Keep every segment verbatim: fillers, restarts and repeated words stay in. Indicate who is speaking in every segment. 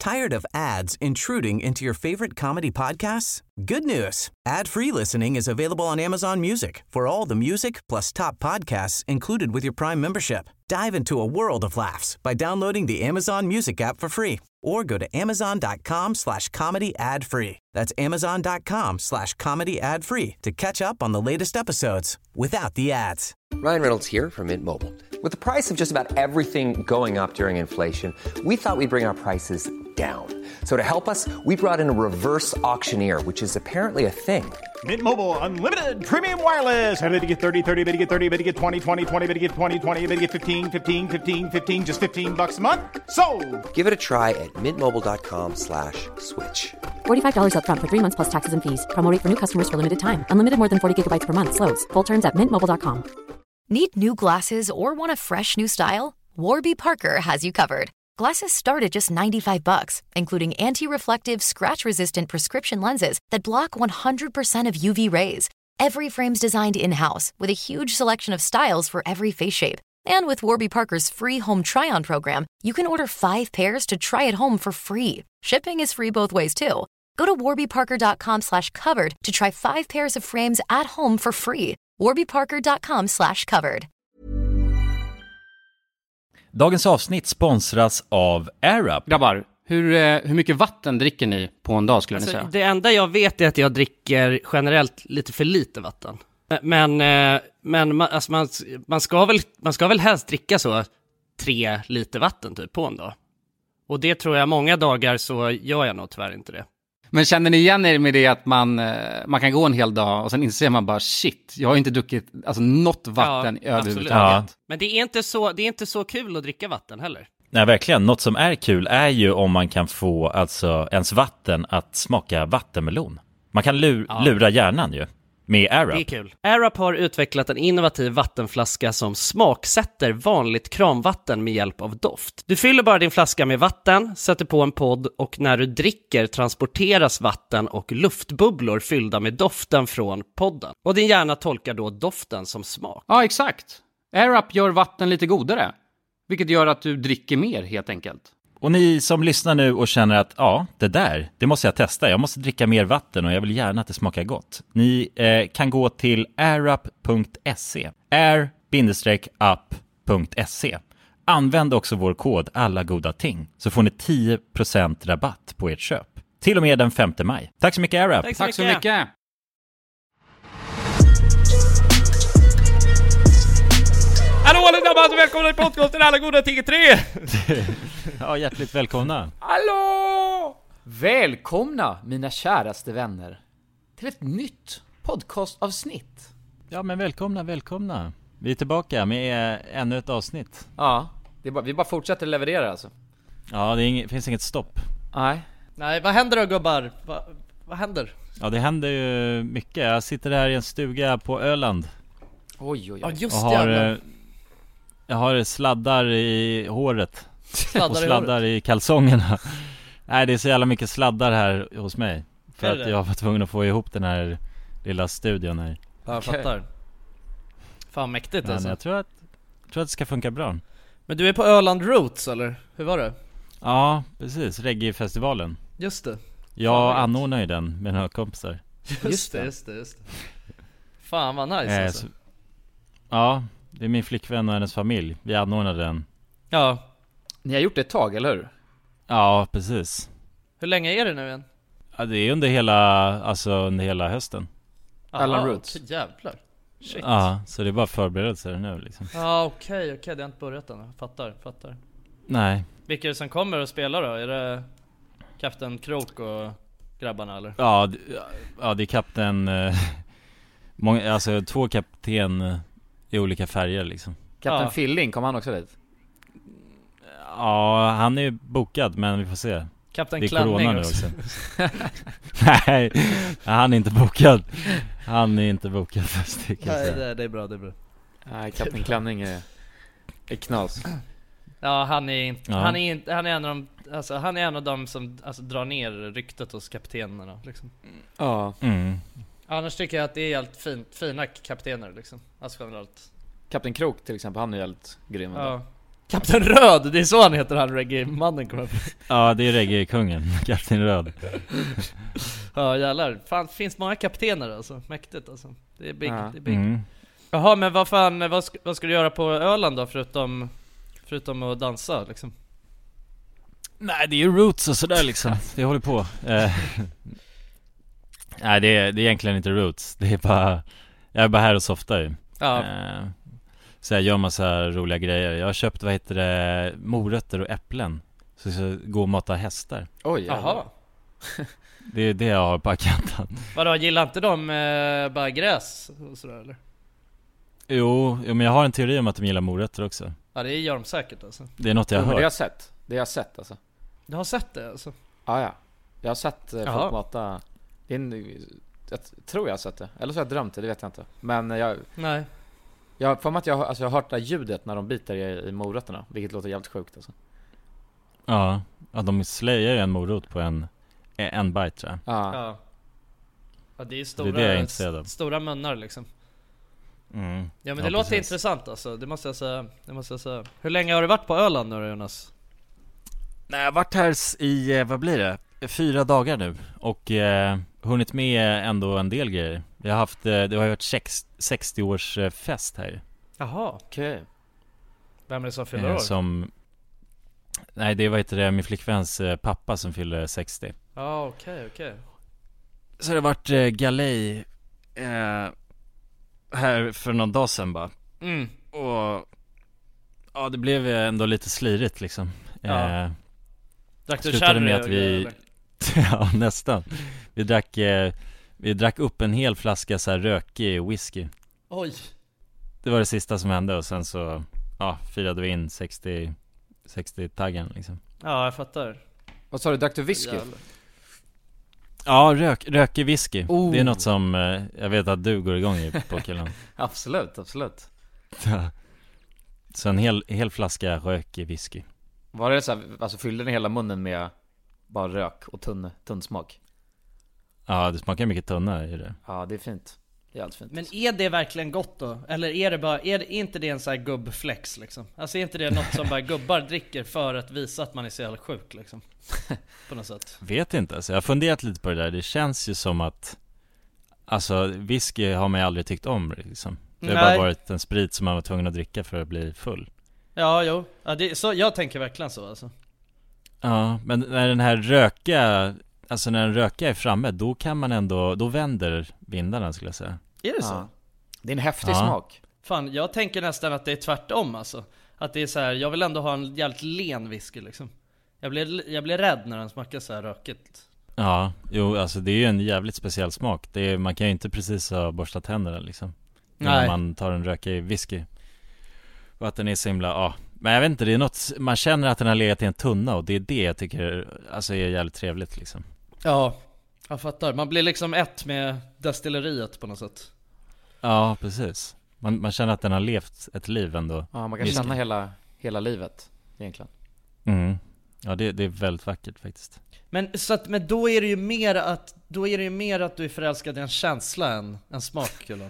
Speaker 1: Tired of ads intruding into your favorite comedy podcasts? Good news. Ad-free listening is available on Amazon Music for all the music plus top podcasts included with your Prime membership. Dive into a world of laughs by downloading the Amazon Music app for free or go to amazon.com slash comedy ad free. That's amazon.com slash comedy ad free to catch up on the latest episodes without the ads.
Speaker 2: Ryan Reynolds here from Mint Mobile. With the price of just about everything going up during inflation, we thought we'd bring our prices down. So to help us, we brought in a reverse auctioneer, which is apparently a thing.
Speaker 3: Mint Mobile Unlimited Premium Wireless. How to get thirty, thirty, how to get thirty, how to get twenty, twenty, twenty, how to get twenty, twenty, how to get fifteen, fifteen, fifteen, fifteen, just fifteen bucks a month? Sold!
Speaker 2: Give it a try at mintmobile.com slash switch.
Speaker 4: forty-five dollars up front for three months plus taxes and fees. Promo rate for new customers for limited time. Unlimited more than forty gigabytes per month. Slows full terms at mint mobile dot com.
Speaker 5: Need new glasses or want a fresh new style? Warby Parker has you covered. Glasses start at just ninety-five bucks, including anti-reflective, scratch-resistant prescription lenses that block one hundred percent of U V rays. Every frame's designed in-house with a huge selection of styles for every face shape. And with Warby Parker's free home try-on program, you can order five pairs to try at home for free. Shipping is free both ways, too. Go to warbyparker.com slash covered to try five pairs of frames at home for free. warbyparker.com slash covered.
Speaker 6: Dagens avsnitt sponsras av AirUp.
Speaker 7: Grabbar, hur, eh, hur mycket vatten dricker ni på en dag skulle
Speaker 8: alltså,
Speaker 7: ni säga?
Speaker 8: Det enda jag vet är att jag dricker generellt lite för lite vatten. Men, eh, men man, alltså man, man, ska väl, man ska väl helst dricka så tre liter vatten typ på en dag. Och det tror jag många dagar så gör jag nog tyvärr inte det.
Speaker 7: Men känner ni igen er med det att man, man kan gå en hel dag och sen inser man bara shit, jag har inte druckit alltså, något vatten
Speaker 8: ja,
Speaker 7: överhuvudtaget.
Speaker 6: Ja.
Speaker 8: Men det är, inte så, det är inte så kul att dricka vatten heller.
Speaker 6: Nej, verkligen. Något som är kul är ju om man kan få alltså, ens vatten att smaka vattenmelon. Man kan lur, ja. lura hjärnan ju. Med AirUp.
Speaker 8: Det är kul. AirUp har utvecklat en innovativ vattenflaska som smaksätter vanligt kranvatten med hjälp av doft. Du fyller bara din flaska med vatten, sätter på en podd och när du dricker transporteras vatten och luftbubblor fyllda med doften från podden. Och din hjärna tolkar då doften som smak.
Speaker 7: Ja, exakt. AirUp gör vatten lite godare, vilket gör att du dricker mer helt enkelt.
Speaker 6: Och ni som lyssnar nu och känner att ja, det där, det måste jag testa. Jag måste dricka mer vatten och jag vill gärna att det smakar gott. Ni eh, kan gå till airup punkt se. air up punkt se. Använd också vår kod alla goda ting så får ni tio procent rabatt på ert köp. Till och med den femte maj. Tack så mycket AirUp.
Speaker 8: Tack så
Speaker 7: Tack så
Speaker 8: mycket.
Speaker 7: mycket.
Speaker 8: Hallå allesammans, välkomna till podcasten Alla goda ting tre.
Speaker 6: Ja, hjärtligt välkomna.
Speaker 9: Hallå! Välkomna mina käraste vänner till ett nytt podcastavsnitt.
Speaker 6: Ja, men välkomna, välkomna. Vi är tillbaka med ännu ett avsnitt.
Speaker 9: Ja, det är bara, vi bara fortsätter leverera alltså.
Speaker 6: Ja, det är inget, finns inget stopp.
Speaker 9: Nej.
Speaker 8: Nej, vad händer då gubbar? Va, vad händer?
Speaker 6: Ja, det händer ju mycket. Jag sitter här i en stuga på Öland.
Speaker 9: Oj, oj, oj.
Speaker 8: Ja, just
Speaker 6: och har,
Speaker 8: det.
Speaker 6: jag har sladdar i håret.
Speaker 8: Sladdar
Speaker 6: och
Speaker 8: i
Speaker 6: sladdar
Speaker 8: håret.
Speaker 6: i kalsongerna. Nej, det är så jävla mycket sladdar här hos mig. För
Speaker 8: Är
Speaker 6: att
Speaker 8: det?
Speaker 6: jag var tvungen att få ihop den här lilla studion här.
Speaker 8: Ja, jag fattar. Fan mäktigt
Speaker 6: Men
Speaker 8: alltså.
Speaker 6: jag tror att, jag tror att det ska funka bra.
Speaker 8: Men du är på Öland Roots eller? Hur var det?
Speaker 6: Ja, precis. Reggae-festivalen.
Speaker 8: Just det.
Speaker 6: Jag anordnar ju den med några kompisar.
Speaker 8: Just,
Speaker 9: Just
Speaker 8: det,
Speaker 9: det.
Speaker 8: just det, just det. Fan vad nice
Speaker 6: Eh,
Speaker 8: alltså.
Speaker 6: så, ja, det är min flickvän och hennes familj. Vi anordnade den.
Speaker 8: Ja.
Speaker 9: Ni har gjort det ett tag, eller hur?
Speaker 6: Ja, precis.
Speaker 8: Hur länge är det nu igen?
Speaker 6: Ja, det är under hela, alltså under hela hösten.
Speaker 9: Öland
Speaker 8: Aha,
Speaker 9: Roots.
Speaker 8: okej, jävlar. Shit.
Speaker 6: Ja, så det är bara förberedelser nu liksom.
Speaker 8: Ja, okej, okej, det har inte börjat än. Fattar, fattar.
Speaker 6: Nej.
Speaker 8: Vilka är det som kommer och spelar då? Är det Kapten Krok och grabbarna eller?
Speaker 6: Ja, det, ja, det är kapten eh, många, alltså två kapten eh, i olika färger liksom.
Speaker 9: Kapten
Speaker 8: Ja.
Speaker 9: Filling, kom han också dit?
Speaker 6: Ja, han är ju bokad, men vi får se.
Speaker 8: Kapten
Speaker 6: Det är
Speaker 8: Klänning
Speaker 6: corona nu
Speaker 8: också.
Speaker 6: också. Nej, han är inte bokad. Han är inte bokad först, det kan jag
Speaker 8: Nej,
Speaker 6: säga.
Speaker 8: det, det är bra, det är bra.
Speaker 9: Nej, Kapten Klänning är, är knas.
Speaker 8: Ja, han är inte,
Speaker 6: Ja.
Speaker 8: han är inte, han är en av de, alltså han är en av dem som alltså, drar ner ryktet hos kaptenerna liksom.
Speaker 9: Ja.
Speaker 6: Mm.
Speaker 8: Annars tycker jag att det är helt fint, fina kaptener liksom. Alltså generellt.
Speaker 9: Kapten Krok till exempel, han är helt grym.
Speaker 8: Ja. Kapten Röd, det är så han heter, han reggae-mannen kommer upp.
Speaker 6: Ja, det är reggae-kungen, Kapten Röd.
Speaker 8: Ja, jävlar. Fan, finns många kaptener alltså. Mäktigt alltså. Det är big,
Speaker 9: Ja.
Speaker 8: det är big.
Speaker 6: Mm.
Speaker 8: Jaha, men vad fan, vad ska, vad ska du göra på Öland då, förutom, förutom att dansa liksom?
Speaker 6: Nej, det är ju roots och sådär liksom. Det håller på. Eh, Nej, det är, det är egentligen inte roots. Det är bara, jag är bara här och softar ju.
Speaker 8: Ja.
Speaker 6: Eh, Så jag gör massa roliga grejer. Jag har köpt, vad heter det, morötter och äpplen. Så jag ska gå och mata hästar.
Speaker 9: Oj,
Speaker 8: Jaha.
Speaker 6: Det är det jag har på agendan.
Speaker 8: Vadå, gillar inte de eh, bara gräs och sådär eller?
Speaker 6: Jo, jo, men jag har en teori om att de gillar morötter också.
Speaker 8: Ja, det gör de säkert alltså.
Speaker 6: Det är något jag
Speaker 9: Jo,
Speaker 6: har
Speaker 9: men det har jag
Speaker 6: hört.
Speaker 9: sett. Det har jag sett alltså.
Speaker 8: Du har sett det alltså?
Speaker 9: Ja, ja. Jag har sett eh,
Speaker 8: Jaha.
Speaker 9: folk mata. Det är en, jag tror jag har sett det. Eller så har jag drömt det, det vet jag inte. Men jag,
Speaker 8: Nej.
Speaker 9: jag får mig att jag, har- alltså, jag har hört det här ljudet när de biter i, i morötterna. Vilket låter jävligt sjukt alltså.
Speaker 6: Ja, ja, de släjar ju en morot på en, en bite tror jag.
Speaker 9: Ja.
Speaker 8: Ja. Ja, det är
Speaker 6: Det
Speaker 8: stora,
Speaker 6: är det jag är intresserad av.
Speaker 8: stora munnar liksom.
Speaker 6: Mm.
Speaker 8: Ja, men det
Speaker 6: Ja,
Speaker 8: låter
Speaker 6: precis.
Speaker 8: intressant alltså. Det måste jag säga. Det måste jag säga. Hur länge har du varit på Öland nu då, Jonas?
Speaker 6: Nej, jag har varit här s- i, eh, vad blir det? Fyra dagar nu. Och eh, hunnit med ändå en del grejer. Vi har haft, eh, det har ju varit sex, sextio-årsfest här.
Speaker 8: Jaha.
Speaker 9: Okej.
Speaker 8: Vem är det som fyller
Speaker 6: Eh,
Speaker 8: år?
Speaker 6: som, nej, det var inte det, min flickväns eh, pappa som fyller sextio.
Speaker 8: Ja, okej, okej.
Speaker 6: Så det har varit eh, galej eh, här för någon dag sedan bara.
Speaker 8: Mm.
Speaker 6: Och ja, det blev ju ändå lite slirigt liksom.
Speaker 8: Ja.
Speaker 6: Eh,
Speaker 8: Drack du
Speaker 6: slutade
Speaker 8: sherry
Speaker 6: med
Speaker 8: och
Speaker 6: att
Speaker 8: grejer,
Speaker 6: vi
Speaker 8: eller?
Speaker 6: ja, nästan. Vi drack eh, vi drack upp en hel flaska så här rökig whisky.
Speaker 8: Oj.
Speaker 6: Det var det sista som hände och sen så ja, firade vi in sextio sextio-taggen liksom.
Speaker 8: Ja, jag fattar.
Speaker 9: Vad sa du, drack du whisky?
Speaker 8: Jävlar.
Speaker 6: Ja, rök, rökig whisky.
Speaker 9: Oh.
Speaker 6: Det är något som eh, jag vet att du går igång i på killen.
Speaker 9: Absolut, absolut.
Speaker 6: Så en hel, hel flaska rökig whisky.
Speaker 9: Var det så här, alltså fyllde ni hela munnen med bara rök och tunn, tunn smak?
Speaker 6: Ja, det smakar mycket tunna i det.
Speaker 9: Ja, det är fint. Det är allt fint.
Speaker 8: Men är det verkligen gott då? Eller är det bara, är, det, är inte det en sån här gubbflex liksom? Alltså är inte det något som bara gubbar dricker för att visa att man är så jävla sjuk liksom? På något sätt.
Speaker 6: Vet inte, alltså jag har funderat lite på det där. Det känns ju som att alltså whisky har man ju aldrig tyckt om liksom. Det har
Speaker 8: Nej.
Speaker 6: bara varit en sprit som man var tvungen att dricka för att bli full.
Speaker 8: Ja, jo. Ja, det, så, jag tänker verkligen så alltså.
Speaker 6: Ja, men när den här röka, alltså när den röka är framme, då kan man ändå, då vänder vindarna skulle jag säga.
Speaker 8: Är det så?
Speaker 9: Ja. Det är en häftig
Speaker 6: Ja.
Speaker 9: smak.
Speaker 8: Fan, jag tänker nästan att det är tvärtom alltså. Att det är så här, jag vill ändå ha en jävligt len whisky liksom. Jag blir, jag blir rädd när den smakar så här rökigt.
Speaker 6: Ja, jo alltså det är ju en jävligt speciell smak. Det är, man kan ju inte precis ha borstat tänderna liksom. När
Speaker 8: Nej.
Speaker 6: man tar en rökig whisky. Och att den är så himla, ja. Men jag vet inte, det är något, man känner att den har legat i en tunna och det är det jag tycker alltså är jävligt trevligt liksom.
Speaker 8: Ja, jag fattar. Man blir liksom ett med destilleriet på något sätt.
Speaker 6: Ja, precis. Man, man känner att den har levt ett liv ändå.
Speaker 9: Ja, man kan
Speaker 6: Whisky.
Speaker 9: känna hela, hela livet egentligen.
Speaker 6: Mm. Ja, det, det är väldigt vackert faktiskt.
Speaker 8: Men, så att, men då är det ju mer att Då är det ju mer att du är förälskad i en känsla än en smak, Kulan.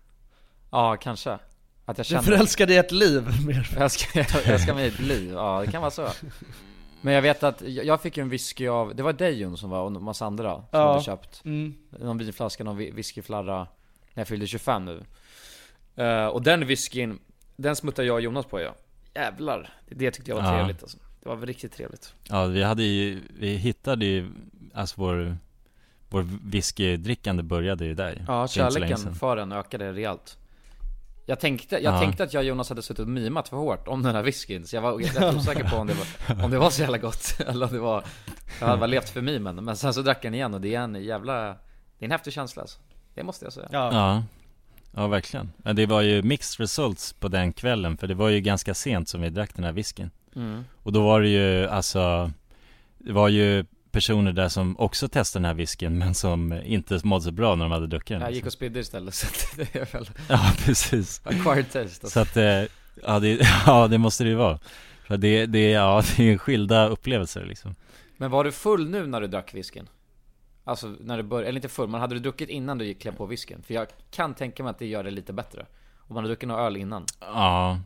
Speaker 9: Ja, kanske. Att jag
Speaker 8: Du
Speaker 9: känner
Speaker 8: är förälskad i ett liv mer.
Speaker 9: jag ska, jag ska med ett liv. Ja, det kan vara så. Men jag vet att jag jag fick en whisky av, det var Dejon som var och en massa andra som
Speaker 8: Ja.
Speaker 9: hade köpt
Speaker 8: Mm.
Speaker 9: någon vinflaska, någon whi- whiskyflarra när jag fyllde tjugofem nu. Eh, och den whiskyn, den smuttar jag och Jonas på, ja. Jävlar, det tyckte jag var
Speaker 6: Ja.
Speaker 9: trevligt alltså. Det var riktigt trevligt.
Speaker 6: Ja, vi hade ju, vi hittade ju, alltså vår, vår whiskydrickande började ju där.
Speaker 9: Ja,
Speaker 6: För inte så länge
Speaker 9: kärleken
Speaker 6: sedan.
Speaker 9: för den ökade rejält. Jag tänkte, jag
Speaker 6: Ja.
Speaker 9: tänkte att jag och Jonas hade suttit och mimat för hårt om den här whiskyn. Så jag var rätt osäker på om det var, om det var så jävla gott. Eller om det var, jag hade bara levt för mimen. Men sen så drack jag den igen och det är en jävla, det är en häftig känsla alltså. Det måste jag säga.
Speaker 8: Ja.
Speaker 6: Ja, ja verkligen. Men det var ju mixed results på den kvällen. För det var ju ganska sent som vi drack den här whiskyn.
Speaker 9: Mm.
Speaker 6: Och då var det ju, alltså, det var ju personer där som också testade den här whiskyn men som inte mådde så bra när de hade druckit den.
Speaker 9: Jag gick och spydde istället så att det är väl
Speaker 6: Ja, precis.
Speaker 9: acquired taste alltså.
Speaker 6: Så att, eh, ja det, ja det måste det ju vara. För det, det, ja, det är skilda upplevelser liksom.
Speaker 9: Men var du full nu när du drack whiskyn? Alltså när du började, eller inte full, men hade du druckit innan du gick klä på whiskyn? För jag kan tänka mig att det gör det lite bättre om man har druckit någon öl innan.
Speaker 6: Ja,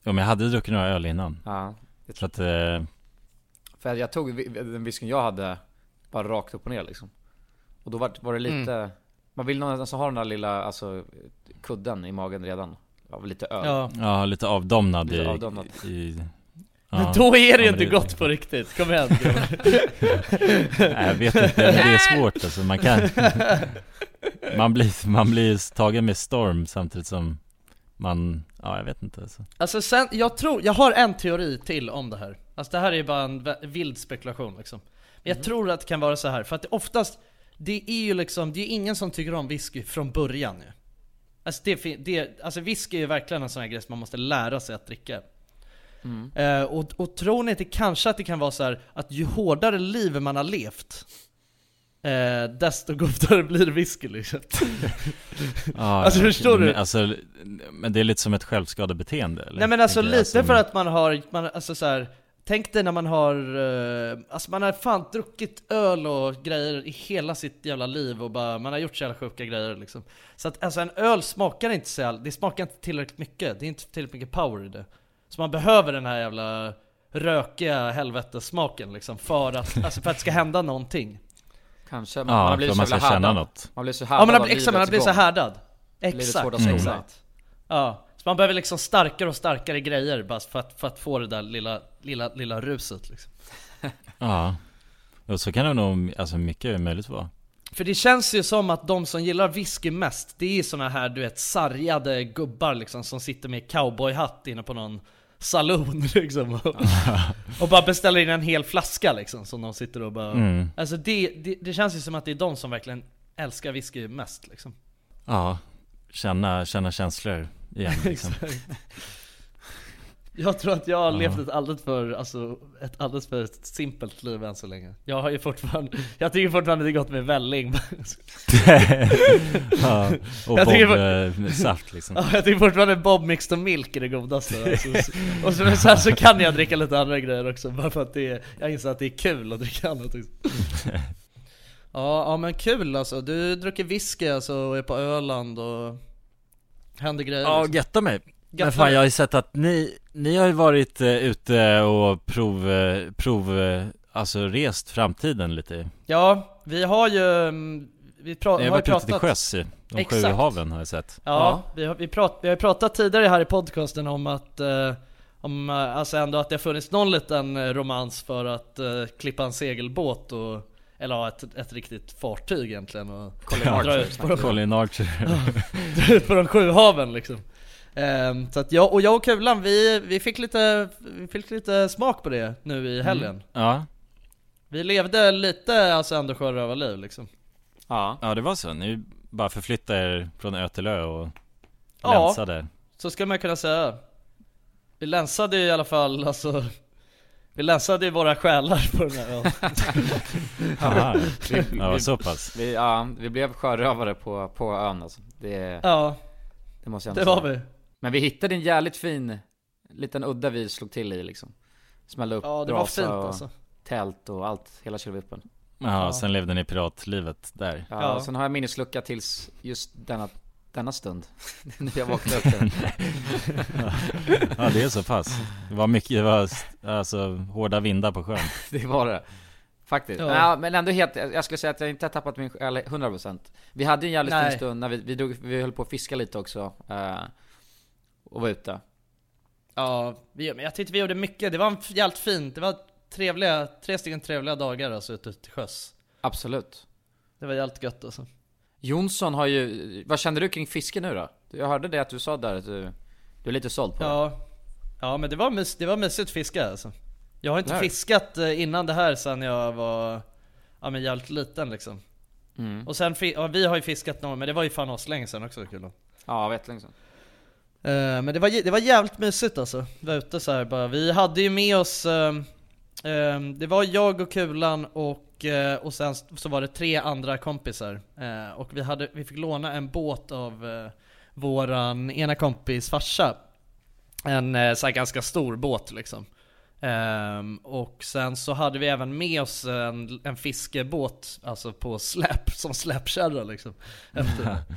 Speaker 6: Ja, men jag hade druckit några öl innan.
Speaker 9: Ja.
Speaker 6: Så att... Eh...
Speaker 9: För jag tog den whiskyn jag hade bara rakt upp och ner liksom. Och då var, var det lite... Mm. Man vill någonstans ha den där lilla, alltså, kudden i magen redan. Av lite öl.
Speaker 6: Ja, ja lite avdomnad, lite
Speaker 9: i, avdomnad.
Speaker 6: i, i
Speaker 8: ja. Men då är det ju inte det... gott på riktigt. Kom igen.
Speaker 6: Nej, jag vet inte, det är svårt alltså. Man kan... man, blir, man blir tagen med storm samtidigt som man... Ja, jag vet inte alltså.
Speaker 10: Alltså sen, jag tror, jag har en teori till om det här. Alltså det här är ju bara en vild spekulation liksom. Men jag mm. tror att det kan vara så här. För att det oftast, det är ju liksom, det är ingen som tycker om whisky från början ju. Alltså, det, det, alltså whisky är ju verkligen en sån här grej som man måste lära sig att dricka. Mm. Uh, och, och tror ni inte kanske att det kan vara så här att ju hårdare liv man har levt, uh, desto godare blir whisky liksom.
Speaker 6: Ja,
Speaker 10: alltså förstår
Speaker 6: men,
Speaker 10: du?
Speaker 6: Alltså, men det är lite som ett självskadebeteende eller?
Speaker 10: Nej men alltså lite
Speaker 6: alltså,
Speaker 10: för att man har man, alltså så här, tänk dig när man har uh, alltså man har fan druckit öl och grejer i hela sitt jävla liv och bara, man har gjort så jävla sjuka grejer liksom. Så att alltså en öl smakar inte så jävla, det smakar inte tillräckligt mycket. Det är inte tillräckligt mycket power i det. Så man behöver den här jävla rökiga helvetessmaken liksom för att, alltså för att det ska hända någonting.
Speaker 9: Kanske,
Speaker 6: man, ja,
Speaker 9: man blir så
Speaker 6: man ska
Speaker 9: härdad.
Speaker 6: känna något.
Speaker 9: Man blir så härdad.
Speaker 10: Ja, man blir, exakt, man blir så härdad. Exakt,
Speaker 9: mm.
Speaker 10: exakt. Ja, så man behöver liksom starkare och starkare grejer bara för att, för att få det där lilla, lilla, lilla ruset liksom.
Speaker 6: Ja, och så kan det nog, alltså mycket möjligt vara.
Speaker 10: För det känns ju som att de som gillar whisky mest, det är såna här, du vet, sargade gubbar liksom, som sitter med cowboyhatt inne på någon saloon liksom, och, och bara beställer in en hel flaska liksom, som de sitter och bara mm. Alltså det, det, det känns ju som att det är de som verkligen älskar whisky mest liksom.
Speaker 6: Ja, känna, känna känslor igen liksom.
Speaker 10: Jag tror att jag har levt ett alldeles för, alltså, ett alldeles för simpelt liv än så länge. Jag har ju fortfarande, jag tycker fortfarande det är gott med välling.
Speaker 6: Ja, och
Speaker 10: jag
Speaker 6: Bob för, saft liksom.
Speaker 10: Ja, jag tycker fortfarande Bob mixed och milk är det godaste. Alltså, och så, så, här, så kan jag dricka lite andra grejer också, bara för att det är, jag inser att det är kul att dricka annat. Ja, ja men kul alltså. Du dricker whisky alltså, och är på Öland och händer grejer.
Speaker 6: Ja, liksom. Getta mig. Men fan, jag har ju sett att ni, ni har ju varit uh, ute och prov, uh, prov uh, alltså rest framtiden lite.
Speaker 10: Ja, vi har ju vi pra-
Speaker 6: har, har varit ute till sjöss i de Exakt. sju haven har jag sett.
Speaker 10: Ja, ja. Vi, har, vi, prat, vi har pratat tidigare här i podcasten om att uh, om, uh, alltså ändå att det har funnits någon liten romans för att uh, klippa en segelbåt och eller ha ett, ett riktigt fartyg egentligen och
Speaker 6: Colin dra ut på, Colin Archer.
Speaker 10: Dra ut på de sju haven liksom. Um, så att jag och jag och Kulan vi, vi, fick lite, vi fick lite smak på det nu i helgen. Mm.
Speaker 6: Ja.
Speaker 10: Vi levde lite alltså ändå sjörövarliv liksom.
Speaker 6: Ja. Ja, det var så. Ni bara förflyttade er från ö till ö och
Speaker 10: ja,
Speaker 6: länsade.
Speaker 10: Så ska man kunna säga. Vi länsade i alla fall alltså, vi länsade ju våra själar på den här ön.
Speaker 6: Ja, vi, ja, så pass.
Speaker 9: Vi, ja, vi blev sjörövare på, på ön alltså. Det,
Speaker 10: ja,
Speaker 9: det måste jag
Speaker 10: det var vi.
Speaker 9: Men vi hittade en jävligt fin liten udda vi slog till i liksom. Smällde upp
Speaker 10: ja, det var fint,
Speaker 9: och
Speaker 10: alltså.
Speaker 9: Tält och allt, hela kylvippen.
Speaker 6: Ja, ja, sen levde ni piratlivet där.
Speaker 9: Ja, ja. Sen har jag minneslucka tills just denna, denna stund. När jag vaknade upp.
Speaker 6: Ja. Ja, det är så pass. Det var mycket, det var alltså hårda vindar på sjön.
Speaker 9: Det var det. Faktiskt. Ja. Ja, men ändå helt, jag skulle säga att jag inte har tappat min själ hundra procent. Vi hade en jävligt fin stund när vi, vi, drog, vi höll på att fiska lite också. Uh, och var ute.
Speaker 10: Ja, vi, jag tyckte vi gjorde mycket. Det var jävligt fint. Det var trevliga, tre stycken trevliga dagar alltså ute till sjöss.
Speaker 9: Absolut.
Speaker 10: Det var jävligt gött alltså.
Speaker 9: Jonsson har ju, vad känner du kring fiske nu då? Jag hörde det att du sa där att du, du är lite såld på
Speaker 10: ja.
Speaker 9: det.
Speaker 10: Ja, men det var, mys, det var mysigt fiska alltså. Jag har inte Nej. fiskat innan det här sedan jag var ja, men jävligt liten liksom. Mm. Och sen, ja, vi har ju fiskat någon, men det var ju fan oss länge sedan också kul då.
Speaker 9: Ja, vet länge sedan.
Speaker 10: Uh, men det var, det var jävligt mysigt alltså. Vi var ute så här bara. Vi hade ju med oss uh, uh, det var jag och Kulan och, uh, och sen så var det tre andra kompisar. Uh, och vi, hade, vi fick låna en båt av uh, våran ena kompis farsa. En uh, så här ganska stor båt liksom. Um, och sen så hade vi även med oss en, en fiskebåt alltså på släp, som släpkärra liksom efter.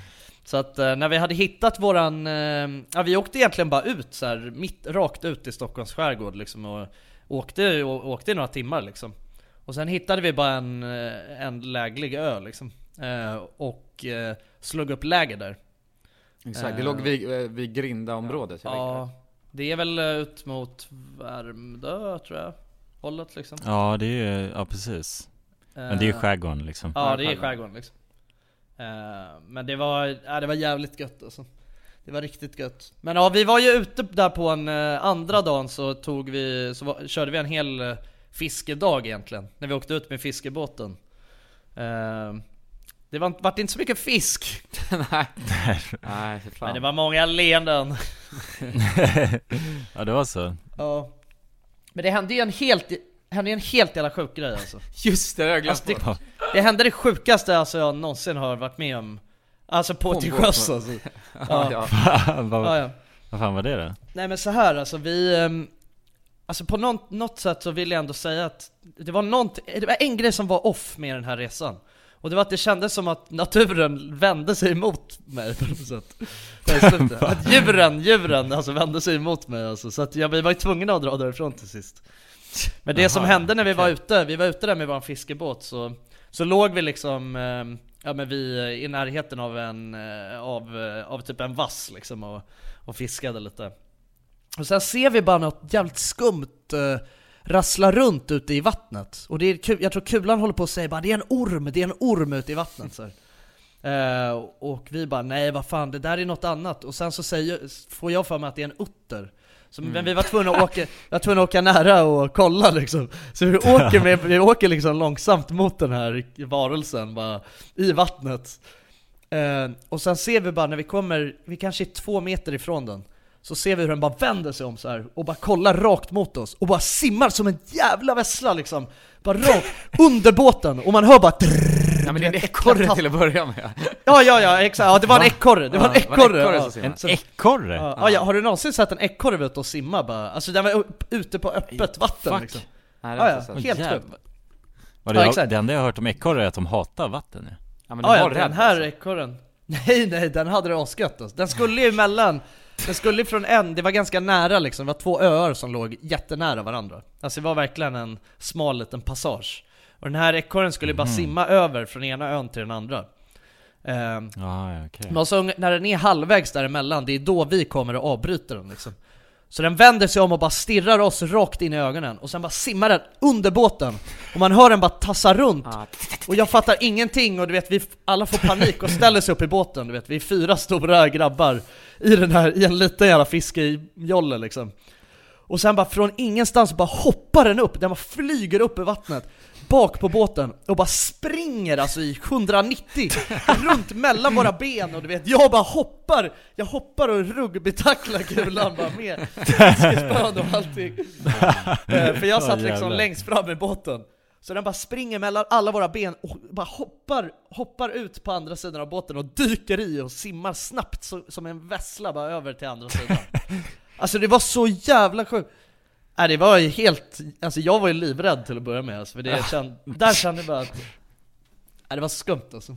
Speaker 10: Så att eh, när vi hade hittat våran, eh, ja vi åkte egentligen bara ut så här, mitt, rakt ut i Stockholms skärgård liksom, och åkte, och, åkte några timmar liksom. Och sen hittade vi bara en, en läglig ö liksom, eh, och eh, slog upp läger där.
Speaker 9: Exakt, det låg vid, vid Grinda-området.
Speaker 10: Ja, ja, det är väl ut mot Värmdö tror jag, hållet liksom.
Speaker 6: Ja, det är ja precis. Men det är ju skärgården liksom.
Speaker 10: Ja, det är skärgården liksom. Uh, men det var, ja, det var jävligt gött alltså. Det var riktigt gött. Men ja, vi var ju ute där på en uh, andra dagen så tog vi, så var, körde vi en hel uh, fiskedag egentligen. När vi åkte ut med fiskebåten. Uh, det var, var inte så mycket fisk.
Speaker 9: Nej. Nej,
Speaker 10: men det var många leenden.
Speaker 6: Ja, det var så.
Speaker 10: Ja. Men det hände ju en helt hände en helt jävla sjuk grej alltså.
Speaker 9: Just det, jag glömde.
Speaker 10: Alltså, det, det hände det sjukaste alltså jag någonsin har varit med om. Alltså på, på till sjöss alltså. Ja.
Speaker 6: Ja. vad,
Speaker 10: ja, ja.
Speaker 6: vad fan var det då?
Speaker 10: Nej men så här alltså vi um, alltså på något, något sätt så vill jag ändå säga att det var något, det var en grej som var off med den här resan. Och det var att det kändes som att naturen vände sig emot mig på något sätt. Att djuren, djuren alltså vände sig emot mig alltså. Så att jag, vi var ju tvungna att dra därifrån till sist. Men det Aha, som hände när vi okay. var ute, vi var ute där med vår fiskebåt, så, så låg vi liksom eh, ja, men vi i närheten av en eh, av, av typ en vass liksom, och, och fiskade lite. Och sen ser vi bara något jävligt skumt eh, rassla runt ute i vattnet. Och det är kul, jag tror Kulan håller på att säga bara det är en orm, det är en orm ute i vattnet så här. eh, och vi bara nej vad fan, det där är något annat. Och sen så säger, får jag för mig att det är en utter. Så, mm. Men vi var tvungna att åka, var tvungna att åka nära och kolla liksom. Så vi åker, med, vi åker liksom långsamt mot den här varelsen bara, i vattnet. Eh, och sen ser vi bara när vi kommer, vi kanske är två meter ifrån den, så ser vi hur den bara vänder sig om så här och bara kollar rakt mot oss och bara simmar som en jävla vässla liksom. Bara rakt under båten och man hör bara drrrr,
Speaker 9: ja, men det är en ekorre till att börja med.
Speaker 10: Ja, ja, ja, exakt. Ja, det var en ekorre. Det var en ekorre.
Speaker 6: Ja, en ekorre?
Speaker 10: Ja, ja. Ja, har du någonsin sett en ekorre ute och simma bara? Alltså den var upp, ute på öppet vatten.
Speaker 6: Fuck.
Speaker 10: Liksom.
Speaker 9: Nej,
Speaker 10: ja, ja, helt sjukt.
Speaker 6: Ja, det, ja, det enda jag har hört om ekorre är att de hatar vatten. Ja,
Speaker 10: ja men de ja, var den här alltså. Ekorren. Nej, nej, den hade det asgött alltså. Den skulle ju mellan Den skulle från en, det var ganska nära liksom. Det var två öar som låg jättenära varandra. Alltså det var verkligen en smal liten passage. Och den här ekorren skulle bara mm. simma över från ena ön till den andra. Um,
Speaker 6: ah, okay.
Speaker 10: Men så när den är halvvägs däremellan, det är då vi kommer och avbryter den liksom. Så den vänder sig om och bara stirrar oss rakt in i ögonen. Och sen bara simmar den under båten. Och man hör den bara tassa runt. Och jag fattar ingenting. Och du vet, vi alla får panik och ställer sig upp i båten. Du vet, vi är fyra stora grabbar i den här, i en liten jävla fiskejolle liksom. Och sen bara från ingenstans bara hoppar den upp. Den bara flyger upp i vattnet bak på båten och bara springer alltså i hundranittio runt mellan våra ben. Och du vet, jag bara hoppar Jag hoppar och rugbytacklar Kulan bara med fiskespön och allting. För jag satt liksom längst fram i båten. Så den bara springer mellan alla våra ben och bara hoppar hoppar ut på andra sidan av båten och dyker i och simmar snabbt så, som en vässla bara över till andra sidan. Alltså det var så jävla sjukt. Nej, det var ju helt, alltså jag var ju livrädd till att börja med alltså, för det kände, där kände jag bara att nej, det var skumt alltså.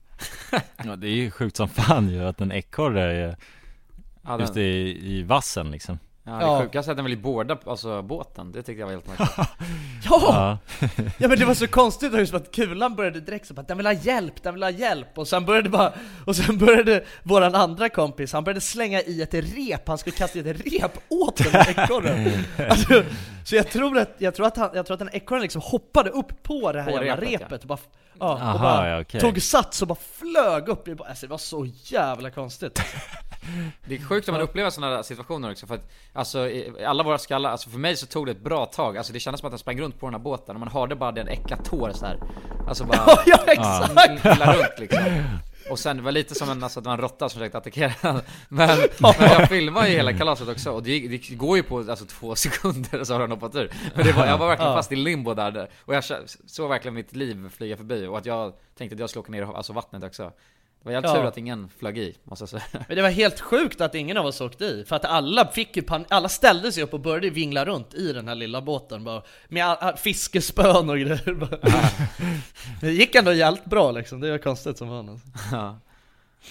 Speaker 6: Ja, det är ju sjukt som fan ju att en ekorre är ja, just i, i vassen liksom.
Speaker 9: Ja, det ja. Sjukaste att den ville borda alltså båten. Det tyckte jag var helt märkligt.
Speaker 10: Ja. Ja, men det var så konstigt just att Kulan började direkt så att den vill ha hjälp, den vill ha hjälp och sen började bara och sen började våran andra kompis, han började slänga i ett rep, han skulle kasta i ett rep åt den ekorren. Alltså, så jag tror att jag tror att han jag tror att den ekorren liksom hoppade upp på det här på jävla repet, repet ja. och bara ja, Aha, och bara
Speaker 6: ja, okay.
Speaker 10: tog sats och bara flög upp i, alltså det var så jävla konstigt.
Speaker 9: Det är sjukt om man upplever sådana här situationer också. För att alltså, alla våra skallar, alltså för mig så tog det ett bra tag. Alltså det kändes som att den sprang runt på den här båten och man hörde bara den äckla tår så här. Alltså bara
Speaker 10: ja, exakt.
Speaker 9: Illa runt liksom. Och sen det var lite som en, alltså, det var en råtta som försökte attackera. Men, men jag filmade ju hela kalaset också. Och det, det går ju på alltså, två sekunder och så har den hoppat ur. Men det var, jag var verkligen fast i limbo där. Och jag såg verkligen mitt liv flyga förbi. Och att jag tänkte att jag skulle åka ner i alltså, vattnet också. Det var helt ja. tur att ingen flög i, måste jag säga.
Speaker 10: Men det var helt sjukt att ingen av oss åkte i. För att alla fick ju pan- alla ställde sig upp och började vingla runt i den här lilla båten bara, med all- fiskespön och grejer. Det gick ändå jävligt bra liksom. Det var konstigt som vanligt.
Speaker 6: Ja.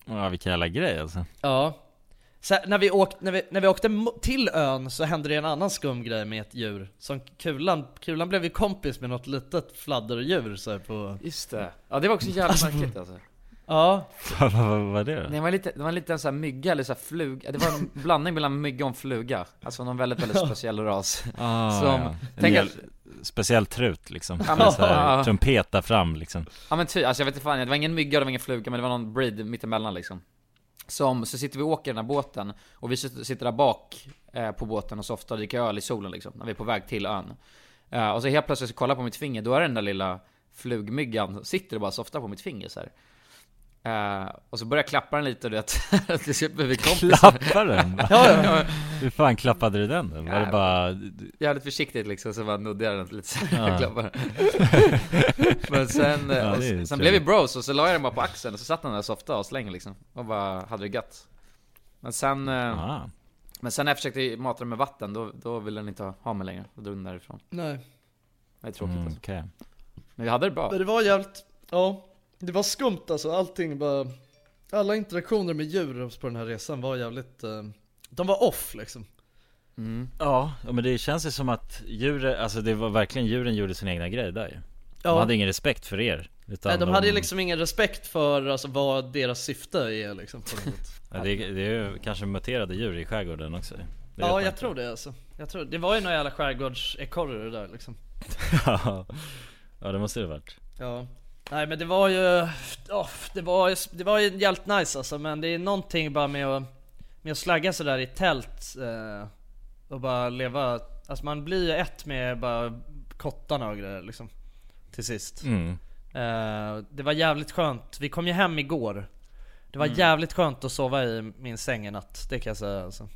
Speaker 6: Ja, vilken jävla grej alltså.
Speaker 10: Ja. Så när, vi åkte, när, vi, när vi åkte till ön så hände det en annan skum grej med ett djur. Som kulan, kulan blev ju kompis med något litet fladderdjur så här på...
Speaker 9: Just det. Ja, det var också jävligt märkligt alltså.
Speaker 10: Ja.
Speaker 6: Vad var det då?
Speaker 9: Det var lite, det var lite en sån här mygga eller så här fluga. Det var en blandning mellan mygga och fluga. Alltså någon väldigt, väldigt speciell ras.
Speaker 6: Ah,
Speaker 9: som,
Speaker 6: ja.
Speaker 9: tänk
Speaker 6: En
Speaker 9: att,
Speaker 6: speciell trut liksom.
Speaker 9: Ja, men,
Speaker 6: så här,
Speaker 9: ja.
Speaker 6: trumpeta fram liksom.
Speaker 9: Ja men ty, alltså jag vet inte fan, det var ingen mygga och det var ingen fluga, men det var någon breed mittemellan liksom. Som, så sitter vi och åker den här båten och vi sitter där bak eh, på båten och softar och dricker öl i solen liksom, när vi är på väg till ön. Eh, och så helt plötsligt så kollar jag på mitt finger, då är den där lilla flugmyggan sitter och bara softar på mitt finger så här. Uh, och så börjar jag klappa den lite, du vet. Det ska bli kompisar.
Speaker 6: Klappar den?
Speaker 9: Ja, ja.
Speaker 6: Hur fan klappade du den? Var det bara...
Speaker 9: Jävligt försiktigt liksom, så bara nuddade jag den lite så
Speaker 6: ja.
Speaker 9: jag klappade den. Men sen,
Speaker 6: ja,
Speaker 9: och, sen
Speaker 6: trevligt.
Speaker 9: blev vi bros och så la jag den bara på axeln och så satt den där softa och länge liksom. Och bara hade det gött. Men sen uh, Men sen när jag försökte mata den med vatten, då, då ville den inte ha mig längre. Då drog den därifrån.
Speaker 10: Nej.
Speaker 9: Det är tråkigt
Speaker 6: mm,
Speaker 9: alltså.
Speaker 6: okay.
Speaker 9: Men vi hade det bra.
Speaker 10: Men det var jävligt, ja. Det var skumt alltså, allting bara... Alla interaktioner med djur på den här resan var jävligt... Uh, de var off liksom.
Speaker 6: Mm. Ja, men det känns ju som att djuren, alltså det var verkligen djuren gjorde sin egna grej där ju. De
Speaker 10: ja.
Speaker 6: hade ingen respekt för er. Utan
Speaker 10: Nej, de,
Speaker 6: de
Speaker 10: hade liksom ingen respekt för alltså, vad deras syfte är liksom. På något sätt.
Speaker 6: Ja, det, är, det är ju kanske muterade djur i skärgården också. Det
Speaker 10: ja, jag tror det alltså. Jag tror, det var ju några jävla skärgårdsekorre där liksom.
Speaker 6: Ja, det måste det ha varit.
Speaker 10: Ja. Nej men det var ju oh, det var ju det var ju jävligt nice alltså, men det är någonting bara med att med att slagga så där i tält eh, och bara leva, alltså man blir ju ett med bara kottarna och grejer liksom till sist.
Speaker 6: Mm.
Speaker 10: Eh, det var jävligt skönt. Vi kom ju hem igår. Det var mm. jävligt skönt att sova i min säng i natt, det kan jag säga alltså.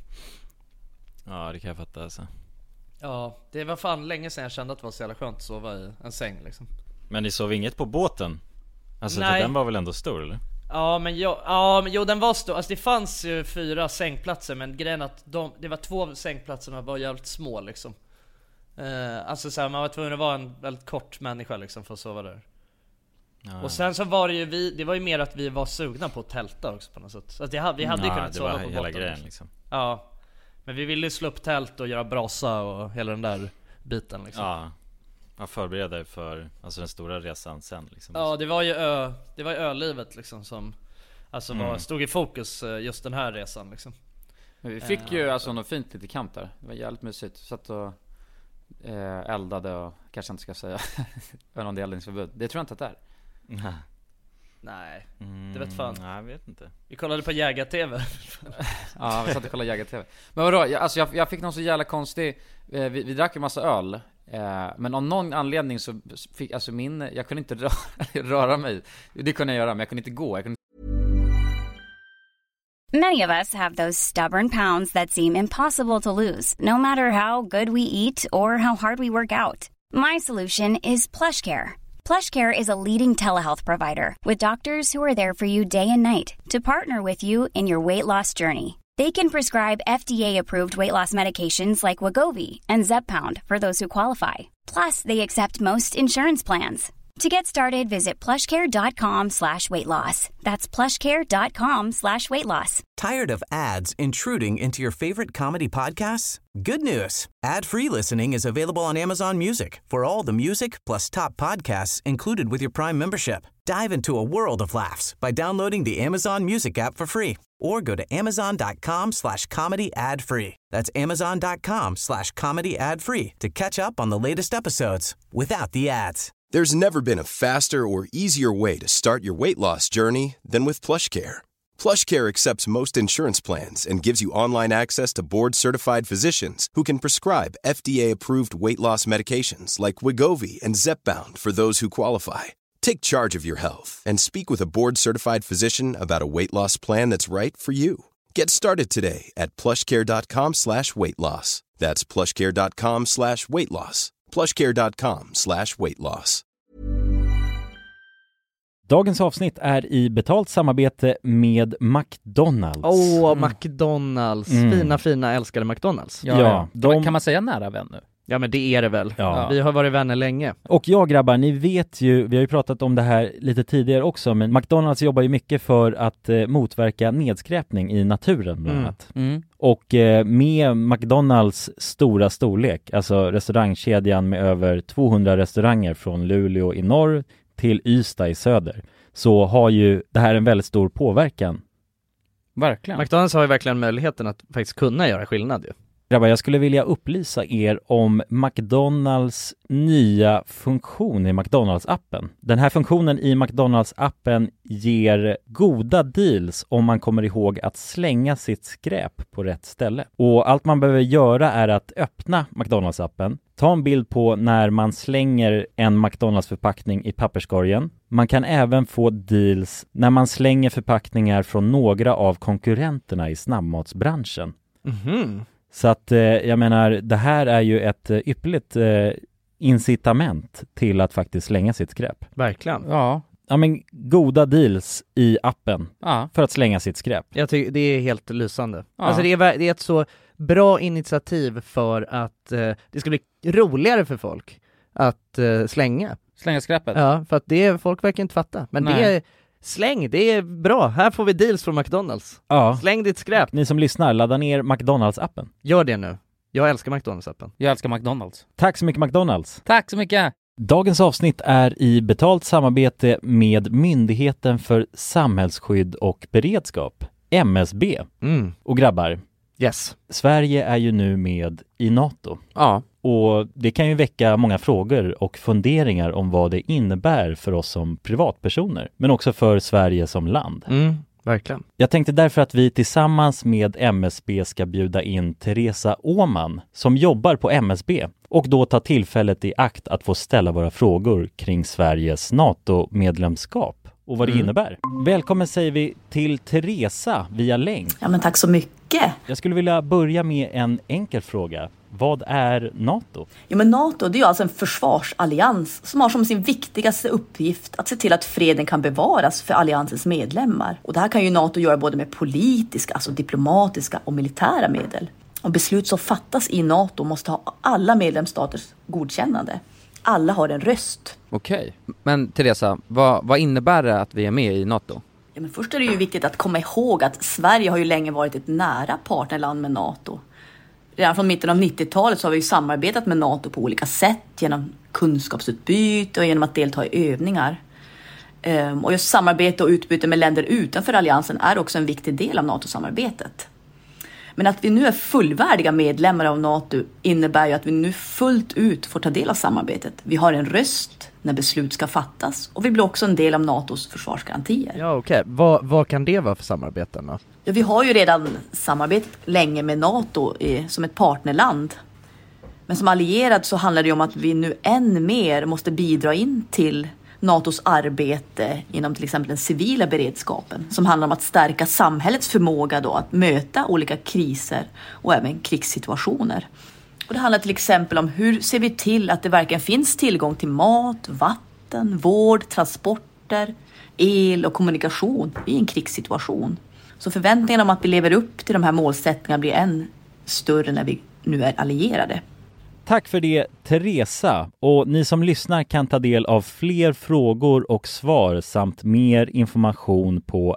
Speaker 6: Ja, det kan jag fatta alltså.
Speaker 10: Ja, det var fan länge sedan jag kände att det var så jävla skönt att sova i en säng liksom.
Speaker 6: Men ni sov inget på båten? Alltså för den var väl ändå stor eller?
Speaker 10: Ja men, jo, ja, men jo den var stor. Alltså det fanns ju fyra sängplatser, men grejen att de, det var två sängplatser som var jävligt små liksom. eh, Alltså så här, man var tvungen att vara en väldigt kort människa liksom för att sova där. Ja. Och sen så var det ju vi, det var ju mer att vi var sugna på att tälta också på något sätt. Så att det, vi hade ju
Speaker 6: ja,
Speaker 10: kunnat sova på båten
Speaker 6: hela grejen
Speaker 10: liksom.
Speaker 6: liksom.
Speaker 10: Ja. Men vi ville ju slå upp tält och göra brasa och hela den där biten liksom.
Speaker 6: Ja. Jag förbereder för alltså den stora resan sen liksom.
Speaker 10: Ja, det var ju ö, det var ju ölivet liksom som alltså var,
Speaker 6: mm.
Speaker 10: stod i fokus just den här resan liksom.
Speaker 9: Men vi fick ju alltså något fint lite kamp där. Det var jävligt mysigt. Satt och eh, eldade och kanske inte ska säga någon eldningsförbud. Det tror jag inte att det är.
Speaker 6: Nej.
Speaker 10: Nej, det vet fan.
Speaker 6: Nej, jag vet inte.
Speaker 10: Vi kollade på Jägar-tv.
Speaker 9: Ja, vi satt och kollade Jägar-tv. Men vadå, jag, alltså jag, jag fick någon så jävla konstig eh, vi, vi drack en massa öl eh, men av någon anledning så fick, alltså min, jag kunde inte röra, röra mig. Det kunde jag göra, men jag kunde inte gå, jag kunde...
Speaker 11: Many of us have those stubborn pounds that seem impossible to lose, no matter how good we eat or how hard we work out. My solution is PlushCare. PlushCare is a leading telehealth provider with doctors who are there for you day and night to partner with you in your weight loss journey. They can prescribe F D A-approved weight loss medications like Wegovy and Zepbound for those who qualify. Plus, they accept most insurance plans. To get started, visit plushcare.com slash weight loss. That's plushcare.com slash weight loss.
Speaker 1: Tired of ads intruding into your favorite comedy podcasts? Good news. Ad-free listening is available on Amazon Music for all the music plus top podcasts included with your Prime membership. Dive into a world of laughs by downloading the Amazon Music app for free or go to amazon.com slash comedy ad free. That's amazon.com slash comedy ad free to catch up on the latest episodes without the ads.
Speaker 12: There's never been a faster or easier way to start your weight loss journey than with PlushCare. PlushCare accepts most insurance plans and gives you online access to board-certified physicians who can prescribe F D A-approved weight loss medications like Wegovy and Zepbound for those who qualify. Take charge of your health and speak with a board-certified physician about a weight loss plan that's right for you. Get started today at plushcare.com slash weight loss. That's plushcare.com slash weight loss. plushcare.com slash weight loss.
Speaker 6: Dagens avsnitt är i betalt samarbete med McDonalds.
Speaker 7: Åh, oh, McDonalds. Mm. Fina, fina, älskade McDonalds.
Speaker 6: Ja, ja.
Speaker 7: De... Kan man säga nära vän nu?
Speaker 8: Ja, men det är det väl.
Speaker 6: Ja.
Speaker 8: Vi har varit vänner länge.
Speaker 6: Och jag grabbar, ni vet ju, vi har ju pratat om det här lite tidigare också, men McDonald's jobbar ju mycket för att eh, motverka nedskräpning i naturen bland annat.
Speaker 7: Mm. Mm.
Speaker 6: Och eh, med McDonald's stora storlek, alltså restaurangkedjan med över tvåhundra restauranger från Luleå i norr till Ystad i söder, så har ju det här en väldigt stor påverkan.
Speaker 7: Verkligen.
Speaker 8: McDonald's har ju verkligen möjligheten att faktiskt kunna göra skillnad ju.
Speaker 6: Grabbar, jag skulle vilja upplysa er om McDonald's nya funktion i McDonald's-appen. Den här funktionen i McDonald's-appen ger goda deals om man kommer ihåg att slänga sitt skräp på rätt ställe. Och allt man behöver göra är att öppna McDonald's-appen, ta en bild på när man slänger en McDonald's-förpackning i papperskorgen. Man kan även få deals när man slänger förpackningar från några av konkurrenterna i snabbmatsbranschen.
Speaker 8: Mhm.
Speaker 6: Så att eh, jag menar, det här är ju ett eh, ypperligt eh, incitament till att faktiskt slänga sitt skräp.
Speaker 8: Verkligen.
Speaker 7: Ja.
Speaker 6: Ja, men goda deals i appen
Speaker 7: Ja.
Speaker 6: för att slänga sitt skräp.
Speaker 8: Jag tycker det är helt lysande.
Speaker 7: Ja.
Speaker 8: Alltså det är, ver- det är ett så bra initiativ för att eh, det ska bli roligare för folk att eh, slänga.
Speaker 7: Slänga skräpet.
Speaker 8: Ja, för att det folk verkar inte fatta. Men
Speaker 7: Nej.
Speaker 8: det är släng, det är bra. Här får vi deals från McDonald's.
Speaker 6: Ja.
Speaker 8: Släng ditt skräp.
Speaker 6: Ni som lyssnar, ladda ner McDonald's-appen.
Speaker 8: Gör det nu. Jag älskar McDonald's-appen.
Speaker 7: Jag älskar McDonald's.
Speaker 6: Tack så mycket McDonald's.
Speaker 7: Tack så mycket.
Speaker 6: Dagens avsnitt är i betalt samarbete med Myndigheten för samhällsskydd och beredskap, M S B.
Speaker 8: Mm.
Speaker 6: Och grabbar,
Speaker 8: Yes.
Speaker 6: Sverige är ju nu med i NATO.
Speaker 7: Ja.
Speaker 6: Och det kan ju väcka många frågor och funderingar om vad det innebär för oss som privatpersoner, men också för Sverige som land.
Speaker 8: Mm, verkligen.
Speaker 6: Jag tänkte därför att vi tillsammans med M S B ska bjuda in Teresa Åman som jobbar på M S B och då ta tillfället i akt att få ställa våra frågor kring Sveriges NATO-medlemskap och vad det
Speaker 8: Mm.
Speaker 6: innebär. Välkommen säger vi till Teresa via länk.
Speaker 13: Ja, men tack så mycket.
Speaker 6: Jag skulle vilja börja med en enkel fråga. Vad är NATO?
Speaker 13: Ja, men NATO, det är ju alltså en försvarsallians som har som sin viktigaste uppgift att se till att freden kan bevaras för alliansens medlemmar. Och det här kan ju NATO göra både med politiska, alltså diplomatiska och militära medel. Och beslut som fattas i NATO måste ha alla medlemsstaters godkännande. Alla har en röst.
Speaker 7: Okej. Men Teresa, vad, vad innebär det att vi är med i NATO?
Speaker 13: Ja, men först är det ju viktigt att komma ihåg att Sverige har ju länge varit ett nära partnerland med NATO. Redan från mitten av nittiotalet så har vi ju samarbetat med NATO på olika sätt genom kunskapsutbyte och genom att delta i övningar. Ehm, och just samarbete och utbyte med länder utanför alliansen är också en viktig del av NATO-samarbetet. Men att vi nu är fullvärdiga medlemmar av NATO innebär ju att vi nu fullt ut får ta del av samarbetet. Vi har en röst när beslut ska fattas och vi blir också en del av NATOs försvarsgarantier.
Speaker 8: Ja, okej. Okay. Vad, vad kan det vara för samarbeten då?
Speaker 13: Ja, vi har ju redan samarbetat länge med NATO eh, som ett partnerland. Men som allierad så handlar det ju om att vi nu än mer måste bidra in till NATOs arbete inom till exempel den civila beredskapen som handlar om att stärka samhällets förmåga då att möta olika kriser och även krigssituationer. Och det handlar till exempel om hur ser vi till att det verkligen finns tillgång till mat, vatten, vård, transporter, el och kommunikation i en krigssituation. Så förväntningarna om att vi lever upp till de här målsättningarna blir än större när vi nu är allierade.
Speaker 6: Tack för det, Teresa. Och ni som lyssnar kan ta del av fler frågor och svar samt mer information på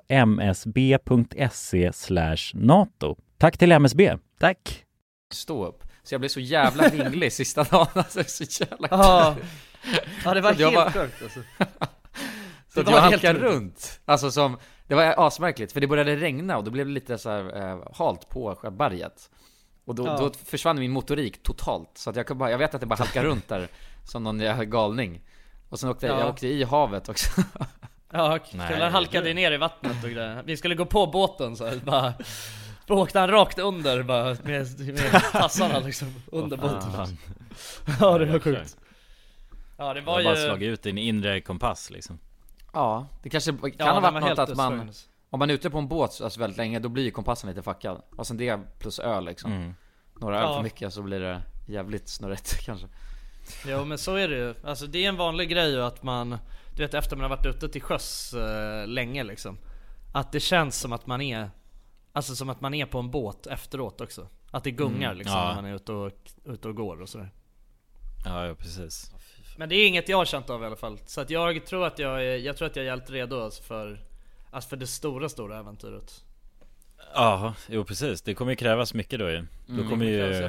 Speaker 6: msb.se slash NATO. Tack till M S B.
Speaker 8: Tack.
Speaker 9: Stå upp. Så jag blev så jävla vinglig sista dagen. Alltså, det är så jävla
Speaker 8: Ja, ja det var
Speaker 9: jag
Speaker 8: helt
Speaker 9: bara...
Speaker 8: sjukt alltså.
Speaker 9: Så att
Speaker 8: var
Speaker 9: jag
Speaker 8: helt
Speaker 9: halkade
Speaker 8: sjukt.
Speaker 9: runt. Alltså som, det var asmärkligt. För det började regna och då blev det lite så här eh, halt på berget. Och då,
Speaker 8: Ja.
Speaker 9: då försvann min motorik totalt. Så att jag, kan bara, jag vet att jag bara halkar runt där som någon jävla galning. Och sen åkte
Speaker 8: Ja.
Speaker 9: jag åkte i havet också.
Speaker 8: Ja, killar halkade ner i vattnet och grejer. Vi skulle gå på båten så här, bara då åkte han rakt under bara med, med tassarna liksom under
Speaker 6: Åh,
Speaker 8: båten.
Speaker 6: fan.
Speaker 8: Ja, det var sjukt. Ja, det var
Speaker 6: Jag har
Speaker 8: ju
Speaker 6: bara slagit ut din inre kompass liksom.
Speaker 9: Ja, det kanske kan
Speaker 8: Ja,
Speaker 9: ha
Speaker 8: den
Speaker 9: varit
Speaker 8: var
Speaker 9: något
Speaker 8: helt
Speaker 9: att man,
Speaker 8: utslagen.
Speaker 9: om man är ute på en båt alltså väldigt länge, då blir ju kompassen lite fuckad. Och sen det plus öl liksom.
Speaker 6: Mm.
Speaker 9: Några öl
Speaker 8: Ja.
Speaker 9: för mycket så blir det jävligt snurrigt kanske.
Speaker 8: Jo, men så är det ju. Alltså det är en vanlig grej ju att man, du vet, efter man har varit ute till sjöss eh, länge liksom, att det känns som att man är, alltså som att man är på en båt efteråt också. Att det gungar
Speaker 6: Mm,
Speaker 8: liksom
Speaker 6: ja.
Speaker 8: när man är ute och, ute och går och sådär.
Speaker 6: Ja, ja precis.
Speaker 10: Men det är inget jag har känt av i alla fall. Så att jag tror att jag är, jag tror att jag är helt redo alltså för, alltså för det stora, stora äventyret.
Speaker 6: Ja, jo precis. Det kommer ju krävas mycket då ju. Mm. Då kommer ju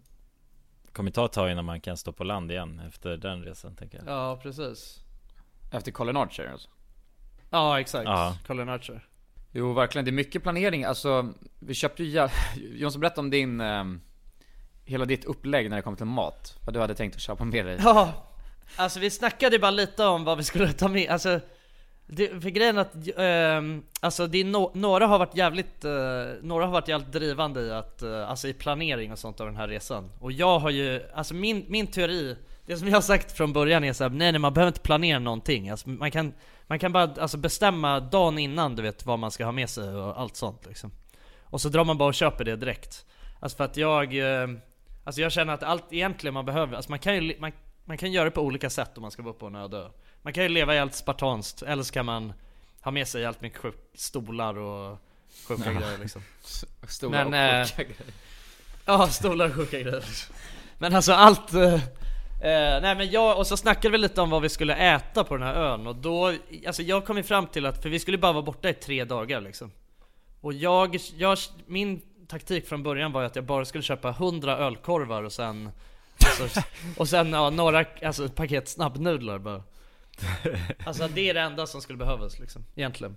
Speaker 6: kommer ta ett tag innan man kan stå på land igen efter den resan, tänker jag.
Speaker 10: Ja, precis.
Speaker 9: Efter Colin Archer alltså.
Speaker 10: Ja, exakt.
Speaker 6: Ja.
Speaker 10: Colin Archer.
Speaker 9: Jo, verkligen. Det är mycket planering. Alltså, vi köpte ju... Jonsson, berätta om din... Eh, hela ditt upplägg när det kommer till mat. Vad du hade tänkt att köpa med dig.
Speaker 10: Ja, alltså vi snackade bara lite om vad vi skulle ta med. Alltså, det, för grejen att... Eh, alltså, det är no, några har varit jävligt... Eh, några har varit jävligt drivande i att... Eh, alltså i planering och sånt av den här resan. Och jag har ju... Alltså min, min teori... Det som jag har sagt från början är så här, nej, nej, man behöver inte planera någonting. Alltså, man kan... Man kan bara alltså, bestämma dagen innan, du vet, vad man ska ha med sig och allt sånt liksom. Och så drar man bara och köper det direkt. Alltså för att jag eh, Alltså jag känner att allt egentligen man behöver, alltså man kan ju man, man kan göra det på olika sätt om man ska vara på en öde ö. Man kan ju leva helt spartanskt, eller så kan man ha med sig helt mycket sjuk, stolar och sjuka ja. grejer liksom.
Speaker 9: Stolar Men, och sjuka eh, grejer.
Speaker 10: Ja, stolar och sjuka grejer. Men alltså allt eh, Eh, nej men jag, och så snackade vi lite om vad vi skulle äta på den här ön. Och då, alltså jag kom ju fram till att, för vi skulle bara vara borta i tre dagar liksom. Och jag, jag min taktik från början var att jag bara skulle köpa hundra ölkorvar och sen alltså, och sen ja, några alltså, paket snabbnudlar bara. Alltså det är det enda som skulle behövas liksom, egentligen.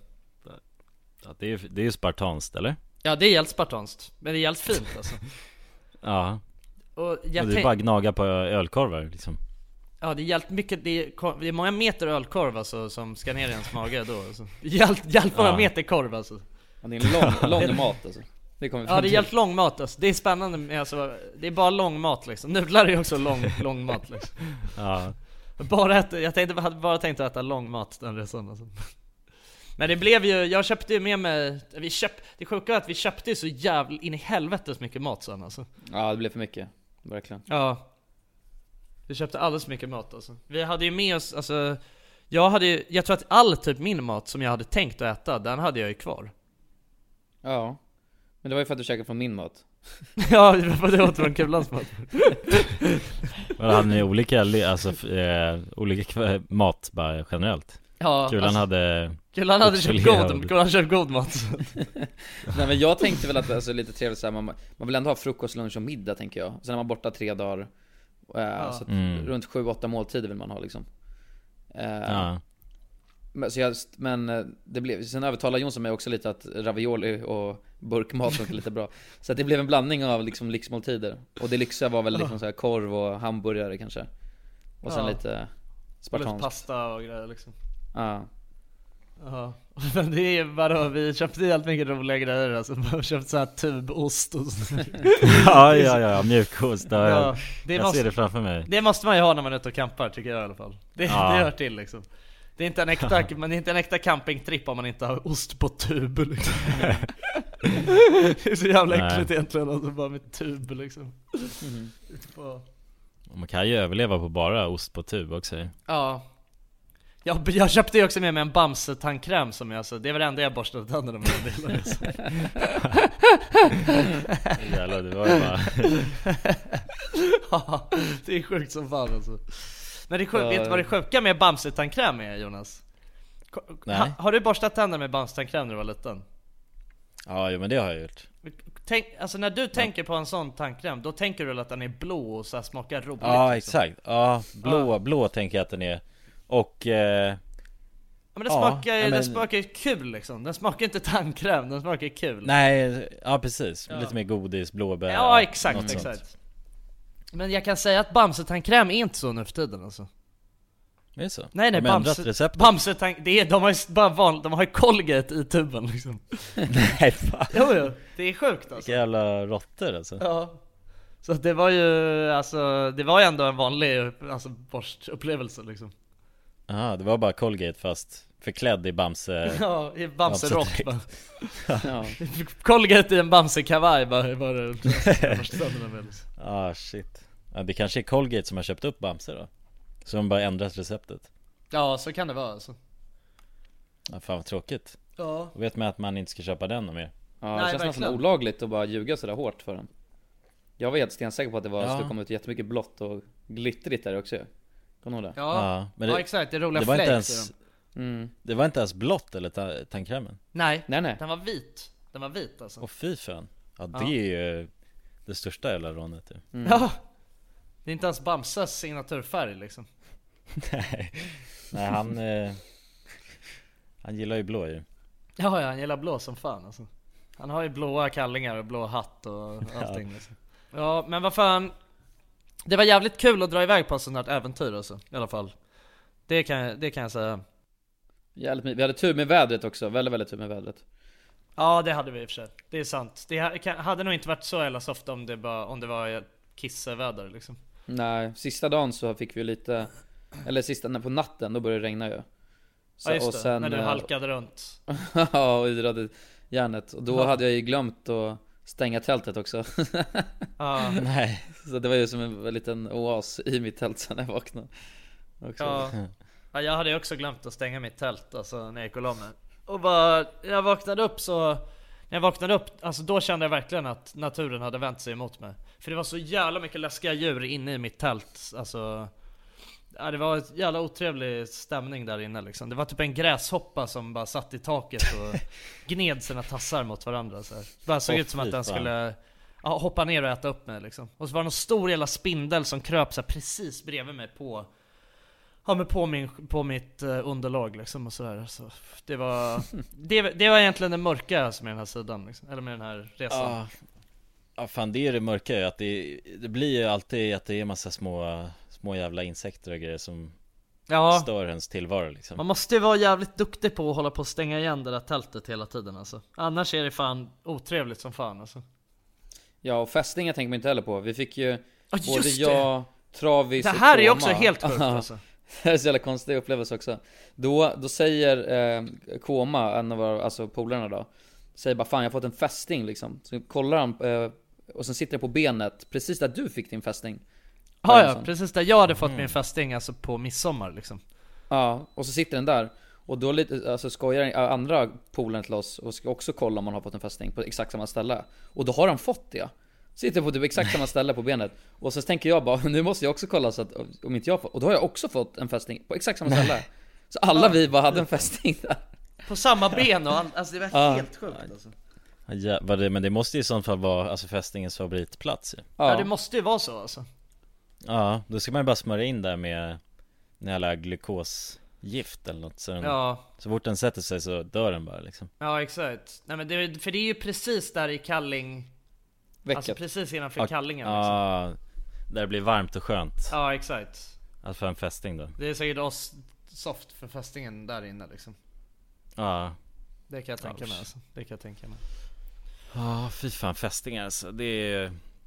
Speaker 6: Ja, det är det är ju spartanskt, eller?
Speaker 10: Ja, det är helt spartanskt, men det är helt fint alltså.
Speaker 6: Ja.
Speaker 10: Och jag
Speaker 6: och det är bara gnaga på ölkorvar liksom.
Speaker 10: Ja, det är helt mycket, det är, det är många meter ölkorv alltså, som ska ner i ens mage då alltså. Hjälp, hjälp många ja. meter korv alltså.
Speaker 9: Ja, det är en lång, lång mat alltså. Det kommer
Speaker 10: ja, det är helt lång mat alltså. Det är spännande med, alltså, det är bara lång mat liksom. Nudlar är också lång, lång mat liksom.
Speaker 6: Ja.
Speaker 10: Bara äta, jag tänkte, hade bara tänkt att äta lång mat den resan alltså. Men det blev ju, jag köpte ju med mig, vi köpt, det sjuka är att vi köpte ju så jävla in i helvetes mycket mat sen alltså.
Speaker 9: Ja, det blev för mycket, verkligen.
Speaker 10: Ja. Vi köpte alldeles mycket mat alltså. Vi hade ju med oss, alltså, jag hade ju, jag tror att all typ min mat som jag hade tänkt att äta, den hade jag ju kvar.
Speaker 9: Ja. Men det var ju för att du käkade från min mat.
Speaker 10: Ja, det var för att det åt från Kulans mat.
Speaker 6: Men hade ni olika, alltså, eh, olika mat bara generellt?
Speaker 10: Ja,
Speaker 6: Kulan alltså, hade
Speaker 10: Kulan hade köpt god, Kulan köpt god mat.
Speaker 9: Nej, men jag tänkte väl att alltså, lite trevligt så här, man, man vill ändå ha frukost, lunch och middag, tänker jag. Sen är man borta tre dagar äh, ja. Så att mm. runt sju, åtta måltider vill man ha liksom. äh,
Speaker 6: ja.
Speaker 9: men, så jag, men det blev, sen övertalade Jonsson mig också lite att ravioli och burkmat var lite bra. Så att det blev en blandning av liksom lyxmåltider. Och det lyxiga var väl liksom så här korv och hamburgare kanske. Och sen ja. lite spartanskt.
Speaker 10: Lite pasta och grejer liksom.
Speaker 9: Ja.
Speaker 10: Ja. Men det är bara, vi köpte helt mycket roliga grejer alltså. Vi köpte så här tubost och så.
Speaker 6: Ja, ja, ja, mjukost. Ja,
Speaker 10: ja, det
Speaker 6: jag
Speaker 10: måste,
Speaker 6: ser det framför mig.
Speaker 10: Det måste man ju ha när man är ute och campar, tycker jag i alla fall. Det,
Speaker 6: ja.
Speaker 10: det hör till liksom. Det är inte en äkta, men det är inte en äkta campingtripp om man inte har ost på tub liksom. Det är så jävla Nej. äckligt egentligen alltså, bara med tub liksom. Mm.
Speaker 6: Och man kan ju överleva på bara ost på tub också.
Speaker 10: Ja. Jag, jag köpte ju också med mig en Bamse tandkräm som jag, alltså, det var det enda jag borstade tänderna med.
Speaker 6: Jävlar, det var ju bara...
Speaker 10: Ja, det är sjukt som fan alltså. Men det är sjukt, uh... vet du vad det sjuka med Bamse tandkräm är, Jonas? Ha, har du borstat tänderna med Bamse tandkräm när du var liten?
Speaker 6: Ja, jo, men det har jag gjort.
Speaker 10: Tänk, alltså när du tänker på en sån tandkräm, då tänker du att den är blå och så här smakar roligt.
Speaker 6: Ja,
Speaker 10: liksom.
Speaker 6: exakt. Ja, blå, ja. blå tänker jag att den är. Och eh,
Speaker 10: ja, men den
Speaker 6: ja,
Speaker 10: smakar,
Speaker 6: men...
Speaker 10: den smakar kul liksom. Den smakar inte tandkräm, den smakar kul.
Speaker 6: Nej, ja precis.
Speaker 10: Ja.
Speaker 6: Lite mer godis, blåbär.
Speaker 10: Ja, exakt, exakt. Men jag kan säga att Bamse tandkräm är inte så nu för tiden alltså.
Speaker 6: Det är så?
Speaker 10: Nej, nej,
Speaker 6: de
Speaker 10: Bamse, Bamse tank, det är, de har ju bara van, de har ju Colgate i tuben liksom.
Speaker 6: Nej, fan.
Speaker 10: Jo, jo, det är sjukt alltså.
Speaker 6: Vilka jävla råttor alltså.
Speaker 10: Ja. Så det var ju, alltså, det var ju ändå en vanlig, alltså, borstupplevelse liksom.
Speaker 6: Ja, det var bara Colgate fast förklädd i Bamse.
Speaker 10: Ja, i Bamse rock. Ja. Colgate i en Bamse kavaj bara, var det.
Speaker 6: Ah, shit. Ja, det kanske är Colgate som har köpt upp Bamse då. Så de bara ändrat receptet.
Speaker 10: Ja, så kan det vara alltså.
Speaker 6: Ja, fan vad tråkigt.
Speaker 10: Ja.
Speaker 6: Då vet man att man inte ska köpa den mer.
Speaker 9: Ja, det Nej, känns nästan olagligt att bara ljuga sådär hårt för den. Jag var helt stensäker på att det var, ja. skulle komma ut jättemycket blått och glittrigt där också. Kommer du ihåg det?
Speaker 10: Ja,
Speaker 6: Ja, men det-
Speaker 10: ja exakt, det är roliga
Speaker 6: det var inte
Speaker 10: flakes
Speaker 6: ens-
Speaker 10: i dem.
Speaker 9: Mm.
Speaker 6: Det var inte ens blått eller ta- tandkrämen.
Speaker 10: Nej,
Speaker 9: Nej, nej.
Speaker 10: den var vit. Den var vit alltså.
Speaker 6: Och fy fan. Ja, det
Speaker 10: Ja.
Speaker 6: är ju det största jävla rånet ju.
Speaker 9: Mm.
Speaker 10: Ja. Det är inte ens Bamsas signaturfärg liksom.
Speaker 6: Nej. Nej, han eh, han gillar ju blå ju.
Speaker 10: Ja, ja, han gillar blå som fan alltså. Han har ju blåa kallingar och blå hatt och allting liksom. Ja, men vad fan. Det var jävligt kul att dra iväg på ett sånt här äventyr alltså, i alla fall. Det kan, jag- det kan jag säga.
Speaker 9: Jävligt my- Vi hade tur med vädret också, väldigt väldigt tur med vädret.
Speaker 10: Ja, det hade vi i och för sig. Det är sant. Det ha- kan- hade nog inte varit så jävla soft om det, bara, om det var kisseväder liksom.
Speaker 9: Nej, sista dagen så fick vi lite, eller sista, när på natten, då började det regna ju. Så,
Speaker 10: Ja just det,
Speaker 9: och sen,
Speaker 10: när du
Speaker 9: eh,
Speaker 10: halkade runt.
Speaker 9: Ja, och yrade järnet. Och då
Speaker 10: Ja.
Speaker 9: hade jag ju glömt att stänga tältet också.
Speaker 10: Ja.
Speaker 6: Nej.
Speaker 9: Så det var ju som en liten oas i mitt tält sen när jag vaknade också.
Speaker 10: Ja. Ja, jag hade ju också glömt att stänga mitt tält alltså, när jag gick och la mig. Och bara, jag vaknade upp så, när jag vaknade upp, alltså då kände jag verkligen att naturen hade vänt sig emot mig. För det var så jävla mycket läskiga djur inne i mitt tält. Alltså, ja, det var ett jävla otrevlig stämning där inne liksom. Det var typ en gräshoppa som bara satt i taket och gned sina tassar mot varandra så här. Det bara såg
Speaker 6: Åh,
Speaker 10: ut som att
Speaker 6: fy
Speaker 10: den
Speaker 6: fan.
Speaker 10: skulle ja, hoppa ner och äta upp mig liksom. Och så var det någon stor jävla spindel som kröp så här precis bredvid mig på Ja, men på, min, på mitt uh, underlag liksom och sådär. Så det var det, det var egentligen det mörka med den här sidan liksom. Eller med den här resan.
Speaker 6: Ja, ja fan det är det mörka ju, att det, det blir ju alltid att det är massa små små jävla insekter och grejer som
Speaker 10: Ja.
Speaker 6: stör ens tillvaro liksom.
Speaker 10: Man måste ju vara jävligt duktig på att hålla på och stänga igen det där tältet hela tiden alltså. Annars är det fan otrevligt som fan alltså.
Speaker 9: Ja, och fästingar tänker man inte heller på. Vi fick ju
Speaker 10: Ja,
Speaker 9: både
Speaker 10: just
Speaker 9: jag, Travis
Speaker 10: det
Speaker 9: och
Speaker 10: här är ju
Speaker 9: Koma.
Speaker 10: också helt sjukt alltså.
Speaker 9: Det är så jävla konstig upplevelse också. Då, då säger eh, Koma, en av våra, alltså polarna då, säger bara fan jag har fått en fästing liksom. Så kollar han eh, och sen sitter det på benet precis där du fick din fästing.
Speaker 10: Ja, ja, precis där jag hade fått min fästing alltså på midsommar liksom.
Speaker 9: Ja, och så sitter den där. Och då lite, alltså skojar äh, andra polaren till oss och ska också kolla om man har fått en fästing på exakt samma ställe. Och då har han fått det. Sitter på typ exakt samma ställe på benet. Och så tänker jag bara, nu måste jag också kolla så att om inte jag får. Och då har jag också fått en fästing på exakt samma ställe. Så alla vi bara hade en fästing där.
Speaker 10: På samma ben och all, alltså det var
Speaker 6: Ja.
Speaker 10: helt sjukt alltså.
Speaker 6: Ja, vad det, men det måste ju i sånt fall vara alltså fästingens favoritplats ju.
Speaker 10: Ja. ja, det måste ju vara så alltså.
Speaker 6: Ja, då ska man ju bara smörja in där med en jävla glukosgift eller något så, den,
Speaker 10: Ja.
Speaker 6: så fort den sätter sig så dör den bara liksom.
Speaker 10: Ja, exakt. Nej men det, för det är ju precis där i Kalling.
Speaker 9: Väcket.
Speaker 10: Alltså precis innanför
Speaker 6: Ja,
Speaker 10: Kallingen liksom.
Speaker 6: ja, där det blir varmt och skönt.
Speaker 10: Ja, exakt.
Speaker 6: Att få en fästing då.
Speaker 10: Det är säkert oss soft för fästingen där inne liksom.
Speaker 6: Ja.
Speaker 10: Det kan jag tänka
Speaker 6: Ja,
Speaker 10: mig alltså. Det kan jag tänka mig.
Speaker 6: Ja, fy fan, fästingar alltså. Det är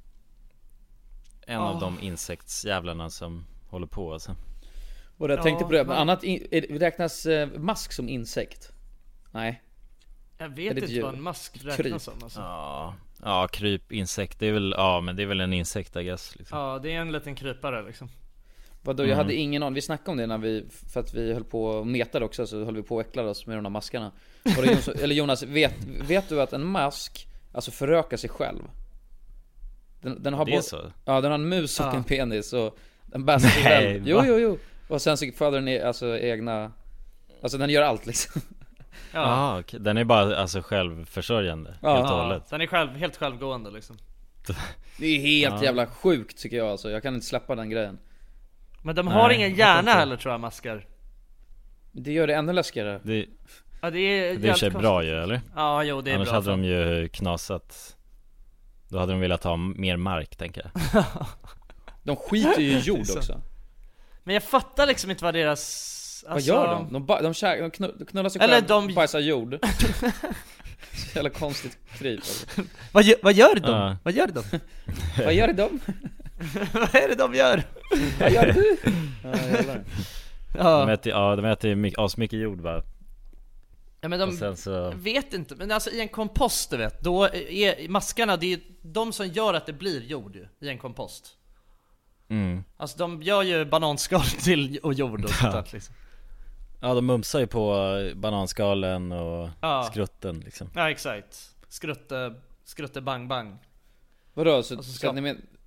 Speaker 6: en
Speaker 10: Ja.
Speaker 6: av de insektsjävlarna som håller på alltså.
Speaker 9: Och jag
Speaker 10: Ja,
Speaker 9: tänkte på det, men
Speaker 10: men-
Speaker 9: annat in, är- räknas eh, mask som insekt? Nej.
Speaker 10: Jag
Speaker 9: Är
Speaker 10: vet
Speaker 9: det
Speaker 10: inte
Speaker 9: djur?
Speaker 10: vad en mask
Speaker 9: Kryp.
Speaker 10: räknas som alltså.
Speaker 6: Ja, ja, kryp, insekt, det är väl, ja men det är väl en insekt I guess liksom.
Speaker 10: Ja, det är en liten krypare liksom.
Speaker 9: Vadå,
Speaker 6: Mm.
Speaker 9: jag hade ingen aning, vi snackade om det när vi, för att vi höll på och metade också, så höll vi på och äcklade oss med de där maskarna. Och det Jonas, eller Jonas, vet, vet du att en mask, alltså förökar sig själv? Den, den har
Speaker 6: Det är
Speaker 9: både-
Speaker 6: så?
Speaker 9: Ja, den har en mus och
Speaker 10: Ja.
Speaker 9: en penis och den bär sig
Speaker 6: Nej,
Speaker 9: själv. Jo,
Speaker 6: va?
Speaker 9: jo, jo. Och sen så föder den e- alltså egna, alltså den gör allt liksom.
Speaker 10: Ja.
Speaker 6: Ja, okej. Den är bara alltså självförsörjande
Speaker 9: Ja.
Speaker 6: helt och
Speaker 10: Ja,
Speaker 6: hållet.
Speaker 10: den är själv, helt självgående liksom.
Speaker 9: Det är helt
Speaker 6: Ja.
Speaker 9: jävla sjukt tycker jag alltså, jag kan inte släppa den grejen.
Speaker 10: Men de
Speaker 6: Nej,
Speaker 10: har ingen
Speaker 6: jag
Speaker 10: hjärna
Speaker 6: inte.
Speaker 10: heller tror jag, maskar.
Speaker 9: Det gör det ännu läskigare.
Speaker 6: Det,
Speaker 10: Ja, det är
Speaker 6: det är i och för
Speaker 10: jävligt
Speaker 6: sig bra
Speaker 10: konstigt.
Speaker 6: ju, eller?
Speaker 10: Ja, jo det är
Speaker 6: Annars
Speaker 10: bra.
Speaker 6: hade de ju knasat. Då hade de velat ha mer mark, tänker jag.
Speaker 9: De skiter ju i jord
Speaker 10: Så.
Speaker 9: också.
Speaker 10: Men jag fattar liksom inte vad deras...
Speaker 9: Vad
Speaker 10: alltså-
Speaker 9: gör de? De, ba- de, käk- de knu- de knullar sig
Speaker 10: Eller
Speaker 9: själv,
Speaker 10: de-
Speaker 9: bajsar jord. Så jävla konstigt kryp alltså.
Speaker 10: Vad, gör, vad gör de?
Speaker 6: Ja.
Speaker 10: Vad gör de?
Speaker 9: Vad gör de?
Speaker 10: Vad är det de gör?
Speaker 9: Vad gör du? Ja, jävlar.
Speaker 10: Ja.
Speaker 6: De äter, ja, de äter mycket, asmycket jord va?
Speaker 10: Ja, men
Speaker 6: Och
Speaker 10: de
Speaker 6: sen så...
Speaker 10: jag vet inte, men alltså i en kompost du vet, då är maskarna, det är de som gör att det blir jord ju, i en kompost.
Speaker 6: Mm.
Speaker 10: Alltså de gör ju bananskal till och jord och sånt där, liksom.
Speaker 6: Ja, de mumsar ju på bananskalen och
Speaker 10: Ja.
Speaker 6: skrutten liksom.
Speaker 10: Ja, exakt. Skrutte, skrutte bang bang.
Speaker 9: Vadå, så,
Speaker 10: Och så
Speaker 9: ska
Speaker 10: ska-
Speaker 9: ni men,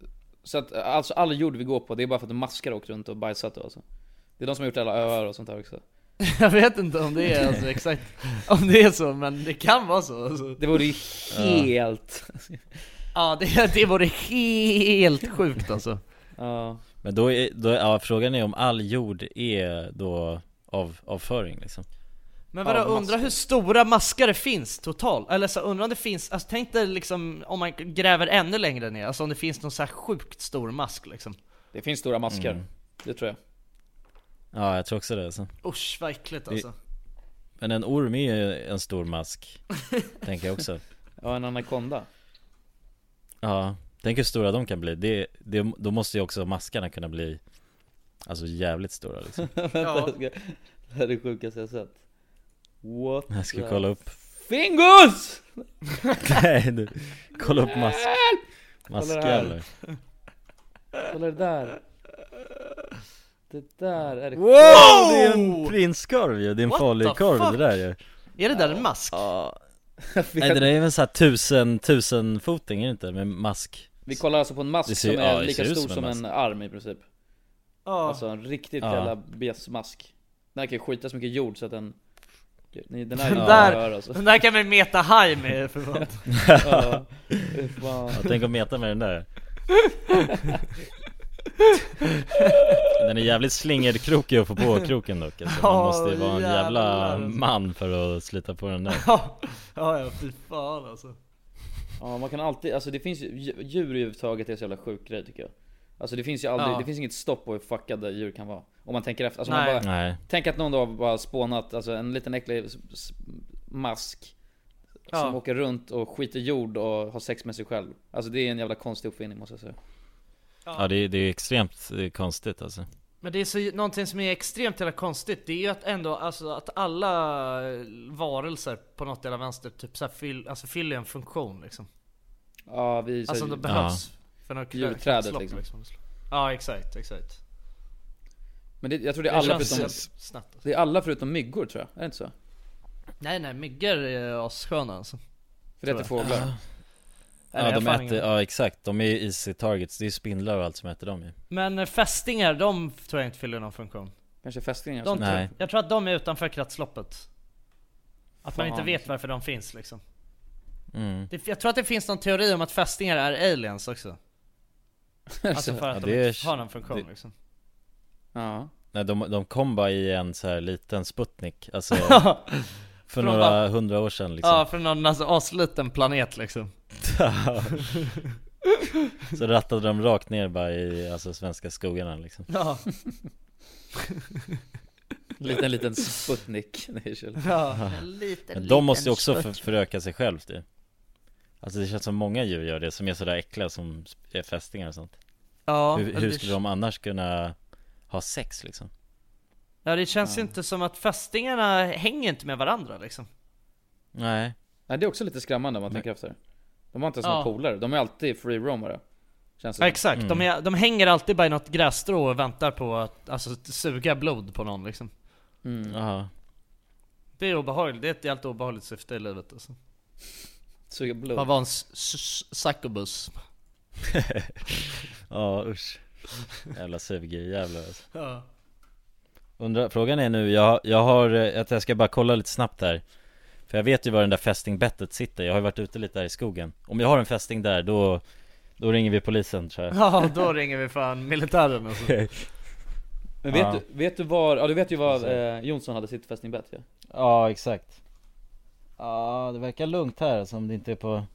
Speaker 9: Så att alltså all jord vi går på, det är bara för att de maskar åkt runt och bajsat alltså. Det är de som har gjort alla öar och sånt där också.
Speaker 10: Jag vet inte om det är alltså exakt om det är så, men det kan vara så alltså.
Speaker 9: Det vore ju helt
Speaker 10: Ja, ja det, det vore helt sjukt alltså.
Speaker 9: Ja.
Speaker 6: Men då är, då, ja, frågan är om all jord är då av, avföring liksom.
Speaker 10: Men vadå, undra hur stora maskar det finns totalt? Eller så undrar om det finns, alltså tänk dig liksom om man gräver ännu längre ner, alltså om det finns någon så här sjukt stor mask liksom.
Speaker 9: Det finns stora maskar,
Speaker 6: Mm.
Speaker 9: det tror jag.
Speaker 6: Ja, jag tror också det alltså.
Speaker 10: Usch, vad äckligt alltså.
Speaker 6: Det, men en orm är ju en stor mask, tänker jag också.
Speaker 9: Ja, en anakonda.
Speaker 6: Ja, tänk hur stora de kan bli. Det, det, då måste ju också maskarna kunna bli alltså jävligt stora liksom.
Speaker 9: Vänta, jag ska, det här är det sjukaste jag sett. What?
Speaker 6: Jag ska kolla upp.
Speaker 9: Fingus!
Speaker 6: Nej, du, kolla upp mask. Maskjävlar.
Speaker 9: Kolla det där. Det där är det.
Speaker 6: Wow! Det är en prinskorv ju, det är en
Speaker 10: What
Speaker 6: farlig
Speaker 10: the
Speaker 6: korv
Speaker 10: fuck?
Speaker 6: det där ju.
Speaker 10: Är det där en mask?
Speaker 6: Ja. Nej, det där är väl så här tusen, tusen foting, är det inte? Med mask.
Speaker 9: Vi kollar alltså på en mask
Speaker 6: ser,
Speaker 9: som är
Speaker 6: ja,
Speaker 9: lika stor
Speaker 6: som,
Speaker 9: som en,
Speaker 6: en
Speaker 9: arm i princip.
Speaker 10: Ja.
Speaker 9: Alltså en riktigt
Speaker 6: Ja.
Speaker 9: jävla besmask. Den här kan ju skita så mycket jord så att den den, den,
Speaker 10: Den
Speaker 9: här
Speaker 10: där,
Speaker 9: rör, alltså.
Speaker 10: den där kan man meta high med för fan.
Speaker 9: Ja. Fan.
Speaker 6: Jag tänker meta med den där. Den är jävligt slingerkrokig att få på kroken dock alltså. Man
Speaker 10: Ja,
Speaker 6: måste ju vara en jävla
Speaker 10: jävlar.
Speaker 6: man för att slita på den där.
Speaker 10: Ja, ja, fy fan alltså.
Speaker 9: Ja, man kan alltid, alltså det finns ju, djur överhuvudtaget är så jävla sjuk grej tycker jag. Alltså det finns ju aldrig,
Speaker 10: Ja.
Speaker 9: det finns inget stopp på hur fuckade djur kan vara. Om man tänker efter, alltså
Speaker 10: Nej.
Speaker 9: man bara,
Speaker 6: Nej.
Speaker 9: tänk att någon då bara spånat, alltså en liten äcklig s- s- mask
Speaker 10: Ja.
Speaker 9: som åker runt och skiter jord och har sex med sig själv. Alltså det är en jävla konstig uppfinning måste jag säga.
Speaker 6: Ja, det är, det är extremt eh, konstigt alltså.
Speaker 10: Men det är så, någonting som är extremt jävla konstigt. Det är ju att ändå, alltså att alla varelser på något jävla vänster typ så här fyll, alltså fyller en funktion liksom.
Speaker 9: Ja, vi
Speaker 10: Alltså
Speaker 9: så,
Speaker 10: det behövs för något
Speaker 9: djurträdet,
Speaker 10: kretslopp,
Speaker 9: liksom.
Speaker 10: Ja, exakt, exakt.
Speaker 9: Men det, jag tror det är
Speaker 10: Det
Speaker 9: alla
Speaker 10: känns
Speaker 9: förutom
Speaker 10: snabbt, alltså.
Speaker 9: det är alla förutom myggor tror jag, är det inte så?
Speaker 10: Nej, nej, myggor är assköna alltså.
Speaker 9: För det heter fåglar.
Speaker 10: Nej,
Speaker 6: Ja,
Speaker 10: jag
Speaker 6: de
Speaker 10: fan
Speaker 6: äter,
Speaker 10: ingen-
Speaker 6: ja exakt, de är ju easy targets. Det är ju spindlar och allt som äter dem ju.
Speaker 10: Men eh, fästingar, de tror jag inte fyller någon funktion.
Speaker 9: Kanske fästingar
Speaker 10: De
Speaker 9: som...
Speaker 10: tror,
Speaker 6: Nej.
Speaker 10: jag tror att de är utanför kretsloppet. Att man
Speaker 9: Fan.
Speaker 10: inte vet varför de finns liksom.
Speaker 6: Mm.
Speaker 10: Det, jag tror att det finns någon teori om att fästingar är aliens också. Alltså för att
Speaker 6: Ja,
Speaker 10: de
Speaker 6: det är-
Speaker 10: inte har någon funktion
Speaker 6: det-
Speaker 10: liksom.
Speaker 9: Ja.
Speaker 6: Nej, de, de kom bara i en så här liten Sputnik. Alltså för
Speaker 10: de
Speaker 6: några
Speaker 10: bara-
Speaker 6: hundra år sedan liksom.
Speaker 10: Ja, för någon alltså, asliten planet liksom.
Speaker 6: Så rattade de rakt ner bara i alltså, svenska skogarna liksom.
Speaker 10: Ja,
Speaker 9: Liten liten Sputnik. Nej, chill.
Speaker 10: ja. En liten,
Speaker 6: Men de måste ju också
Speaker 10: liten
Speaker 6: för, föröka sig själv det. Alltså det känns som många djur gör det, som är sådär äckliga som är fästingar och sånt.
Speaker 10: Ja,
Speaker 6: Hur,
Speaker 10: men
Speaker 6: hur
Speaker 10: det-
Speaker 6: skulle de annars kunna ha sex liksom?
Speaker 10: Ja, det känns ju inte som att fästingarna hänger inte med varandra liksom.
Speaker 6: Nej.
Speaker 9: Nej, det är också lite skrämmande om man tänker efter. De har inte ens
Speaker 10: Ja.
Speaker 9: några polare, de är alltid free roamare. Känns det
Speaker 10: Ja,
Speaker 9: som.
Speaker 10: exakt,
Speaker 6: Mm.
Speaker 10: de, är, de hänger alltid bara i något grässtrå och väntar på att alltså, suga blod på någon liksom.
Speaker 9: Mm.
Speaker 6: Jaha.
Speaker 10: Det är obehagligt, det är ett helt obehagligt syfte i livet alltså.
Speaker 9: Suga blod.
Speaker 10: Man var en s- s- succubus.
Speaker 6: Ja usch. Jävla suger jävlar alltså.
Speaker 10: Ja.
Speaker 6: Undrar, frågan är nu, jag, jag har, eh, att jag ska bara kolla lite snabbt här. För jag vet ju var den där fästingbettet sitter. Jag har ju varit ute lite där i skogen. Om jag har en fästing där, då, då ringer vi polisen tror jag.
Speaker 10: Ja, då ringer vi fan militären alltså.
Speaker 9: Men vet,
Speaker 6: Ja.
Speaker 9: du, vet du var, ja du vet ju var eh, Jonsson hade sitt fästingbett ja.
Speaker 6: Ja exakt. Ja det verkar lugnt här som det inte är på.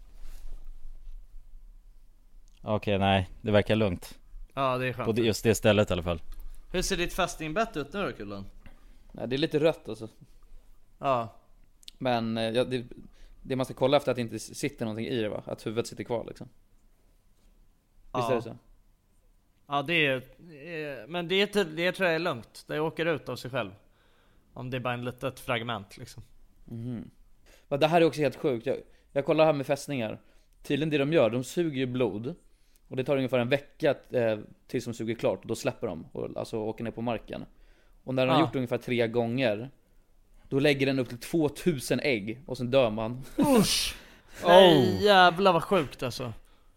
Speaker 6: Okej nej, det verkar lugnt.
Speaker 10: Ja, det är
Speaker 6: På
Speaker 10: skönt.
Speaker 6: det- just det stället i alla fall.
Speaker 10: Hur ser ditt fästingbett ut nu då, Kullen?
Speaker 9: Nej, det är lite rött alltså.
Speaker 10: Ja.
Speaker 9: Men eh, ja, det, det man ska kolla efter är att det inte sitter någonting i det va? Att huvudet sitter kvar liksom. Visst
Speaker 10: Ja.
Speaker 9: är det så?
Speaker 10: Ja, det är, eh, men det, är, inte- det tror jag är lugnt. Det åker ut av sig själv. Om det är bara en litet fragment liksom.
Speaker 9: Mhm. Ja, det här är också helt sjukt. Jag, jag kollar här med fästningar. Tydligen det de gör, de suger ju blod. Och det tar ungefär en vecka eh, tills de suger klart. Och då släpper de och alltså åker ner på marken. Och när de har
Speaker 10: Ja.
Speaker 9: gjort det ungefär tre gånger, då lägger den upp till tvåtusen ägg. Och sen dör man.
Speaker 10: Usch! Nej, jävlar vad sjukt alltså.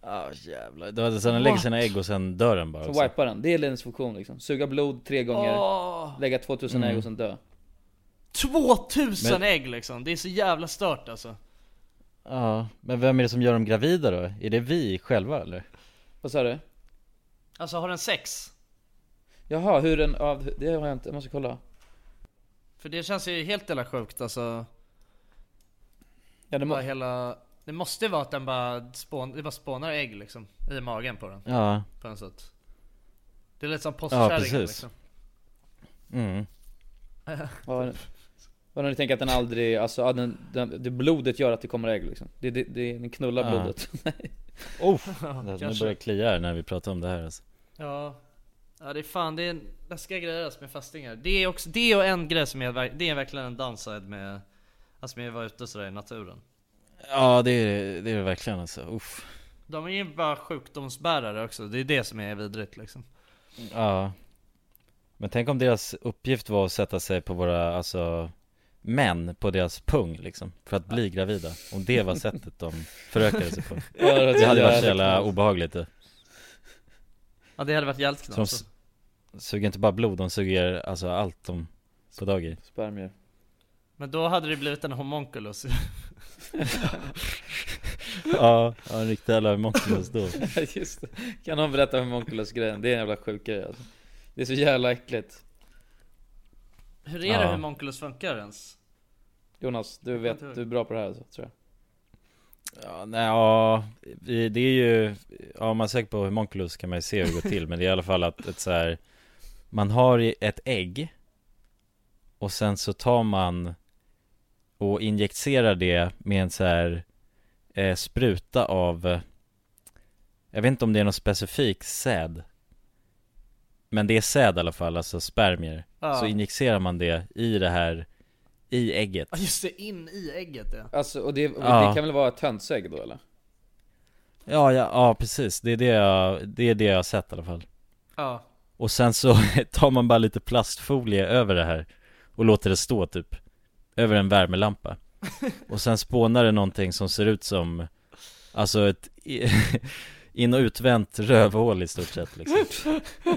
Speaker 6: Ja oh, jävlar, det var så den lägger sina ägg och sen dör den bara.
Speaker 9: Så wipar den, det är dens funktion liksom. Suga blod tre gånger, oh. lägga tvåtusen mm. ägg och sen dö.
Speaker 10: tvåtusen men... ägg liksom, det är så jävla stört alltså.
Speaker 6: Ja, men vem är det som gör dem gravida då? Är det vi själva eller?
Speaker 9: Vad sa du?
Speaker 10: Alltså har den sex?
Speaker 9: Jaha, hur den av, det har jag inte, jag måste kolla.
Speaker 10: För det känns ju helt jävla sjukt alltså.
Speaker 9: Ja, det, må...
Speaker 10: hela... det måste vara att den bara, spån... det bara spånar ägg liksom i magen på den.
Speaker 6: Ja.
Speaker 10: På något sätt. Det är lite som postkärringen
Speaker 6: ja, precis.
Speaker 10: Liksom.
Speaker 6: Mm.
Speaker 9: Vad när ni tänker att den aldrig, alltså den, den, det blodet gör att det kommer ägg liksom. Det, det, det den knullar
Speaker 6: ja.
Speaker 9: blodet.
Speaker 6: Oh, nu börjar jag klia här när vi pratar om det här alltså.
Speaker 10: Ja. Ja, det är fan, det är en läskiga grejer alltså med fastingar. Det är också, det och en grej som är, det är verkligen en downside med, alltså med att vara ute sådär i naturen.
Speaker 6: Ja, det är det är det verkligen alltså. Uff.
Speaker 10: De är ju bara sjukdomsbärare också. Det är det som är vidrigt liksom.
Speaker 6: Ja. Men tänk om deras uppgift var att sätta sig på våra, alltså män på deras pung liksom, för att bli gravida. Om det var sättet de förökade sig på. Ja, det, det hade varit så jävla obehagligt.
Speaker 10: Ja, det hade varit jävligt knappt.
Speaker 6: Så de suger inte bara blod, de suger alltså allt de får dag i.
Speaker 9: Spermier.
Speaker 10: Men då hade det blivit en homunculus.
Speaker 6: Ja, ja, en riktig jävla homunculus då.
Speaker 9: Just det. Kan någon berätta om homunculus-grejen? Det är en jävla sjuk grej alltså. Det är så jävla äckligt.
Speaker 10: Hur är det ja. hur homunculus funkar ens?
Speaker 9: Jonas, du vet, du är bra på det här alltså, tror jag.
Speaker 6: Ja, nej, ja, det är ju, ja, om man är säker på homunculus kan man ju se hur det går till. Men det är i alla fall att ett så här, man har ett ägg och sen så tar man och injicerar det med en så här eh, spruta av, jag vet inte om det är någon specifik säd, men det är säd i alla fall, alltså spermier. Ja. Så injicerar man det i det här, i ägget.
Speaker 10: Ja, just det, in i ägget, ja.
Speaker 9: Alltså, och det, och
Speaker 6: ja.
Speaker 9: det kan väl vara ett hönsägg då, eller?
Speaker 6: Ja, ja, ja, precis. Det är det jag, det är det jag har sett i alla fall.
Speaker 10: Ja.
Speaker 6: Och sen så tar man bara lite plastfolie över det här och låter det stå typ över en värmelampa. Och sen spånar det någonting som ser ut som, alltså ett in- och utvänt rövhål i stort sett liksom.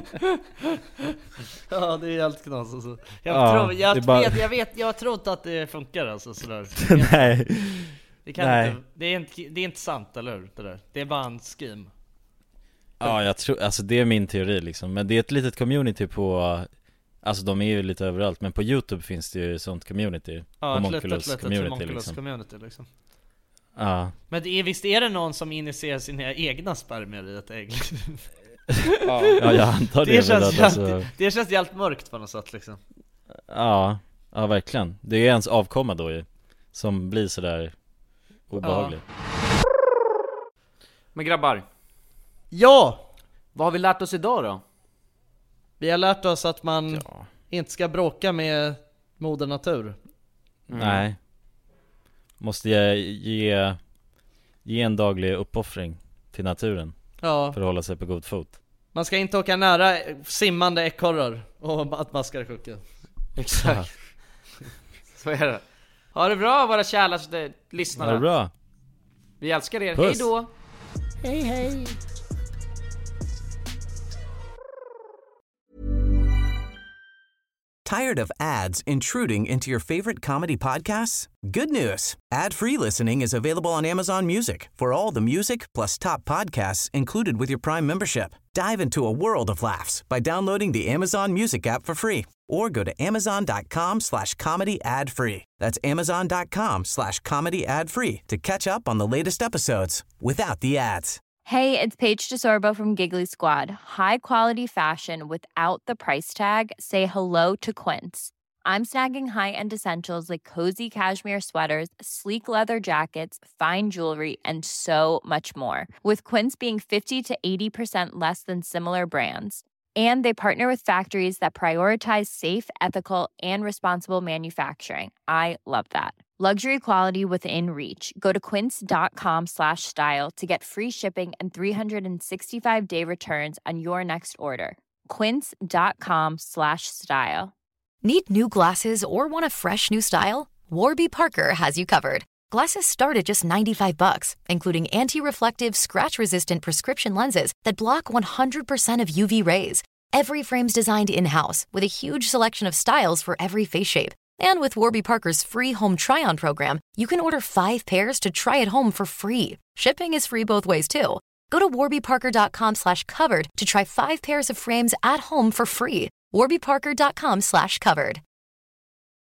Speaker 10: Ja, det är helt knas alltså. Jag
Speaker 6: ja,
Speaker 10: tror, jag
Speaker 6: bara...
Speaker 10: vet, jag vet, jag tror inte att det funkar alltså sådär.
Speaker 6: Nej.
Speaker 10: Det kan
Speaker 6: Nej.
Speaker 10: inte, det är inte, det är inte sant, eller hur? Det där. Det är bara en scheme.
Speaker 6: Ja, jag tror, alltså det är min teori liksom. Men det är ett litet community på, alltså de är ju lite överallt, men på YouTube finns det ju sånt community.
Speaker 10: Ja,
Speaker 6: homunculus
Speaker 10: litet,
Speaker 6: community,
Speaker 10: homunculus
Speaker 6: liksom.
Speaker 10: community liksom.
Speaker 6: Ja.
Speaker 10: Men det är, visst är det någon som injicerar sina egna spermier i ett ägg?
Speaker 6: Ja, ja, jag antar det.
Speaker 10: Det känns,
Speaker 6: att, alltså...
Speaker 10: det känns helt mörkt på något sätt liksom.
Speaker 6: Ja, ja verkligen. Det är ens avkomma då ju, som blir sådär obehaglig. Ja.
Speaker 9: Men grabbar,
Speaker 10: ja!
Speaker 9: Vad har vi lärt oss idag då?
Speaker 10: Vi har lärt oss att man
Speaker 6: ja.
Speaker 10: inte ska bråka med moder natur.
Speaker 6: Mm. Nej. Måste ge, ge ge en daglig uppoffring till naturen.
Speaker 10: Ja.
Speaker 6: För att hålla sig på god fot.
Speaker 10: Man ska inte åka nära simmande ekorrar och att maskar sjuka.
Speaker 9: Exakt. Så är det. Ha det bra, våra käraste lyssnare.
Speaker 6: Ha det bra.
Speaker 9: Vi älskar er.
Speaker 6: Puss.
Speaker 9: Hej då.
Speaker 10: Hej hej.
Speaker 1: Tired of ads intruding into your favorite comedy podcasts? Good news. Ad-free listening is available on Amazon Music for all the music plus top podcasts included with your Prime membership. Dive into a world of laughs by downloading the Amazon Music app for free or go to amazon.com slash comedy ad free. That's amazon.com slash comedy ad free to catch up on the latest episodes without the ads.
Speaker 14: Hey, it's Paige DeSorbo from Giggly Squad. High quality fashion without the price tag. Say hello to Quince. I'm snagging high-end essentials like cozy cashmere sweaters, sleek leather jackets, fine jewelry, and so much more. With Quince being fifty to eighty percent less than similar brands. And they partner with factories that prioritize safe, ethical, and responsible manufacturing. I love that. Luxury quality within reach. Go to quince.com slash style to get free shipping and three sixty-five day returns on your next order. Quince.com slash style.
Speaker 5: Need new glasses or want a fresh new style? Warby Parker has you covered. Glasses start at just ninety-five bucks, including anti-reflective, scratch-resistant prescription lenses that block one hundred percent of U V rays. Every frame's designed in-house with a huge selection of styles for every face shape. And with Warby Parker's free home try-on program, you can order five pairs to try at home for free. Shipping is free both ways, too. Go to warbyparker.com slash covered to try five pairs of frames at home for free. warbyparker.com slash covered.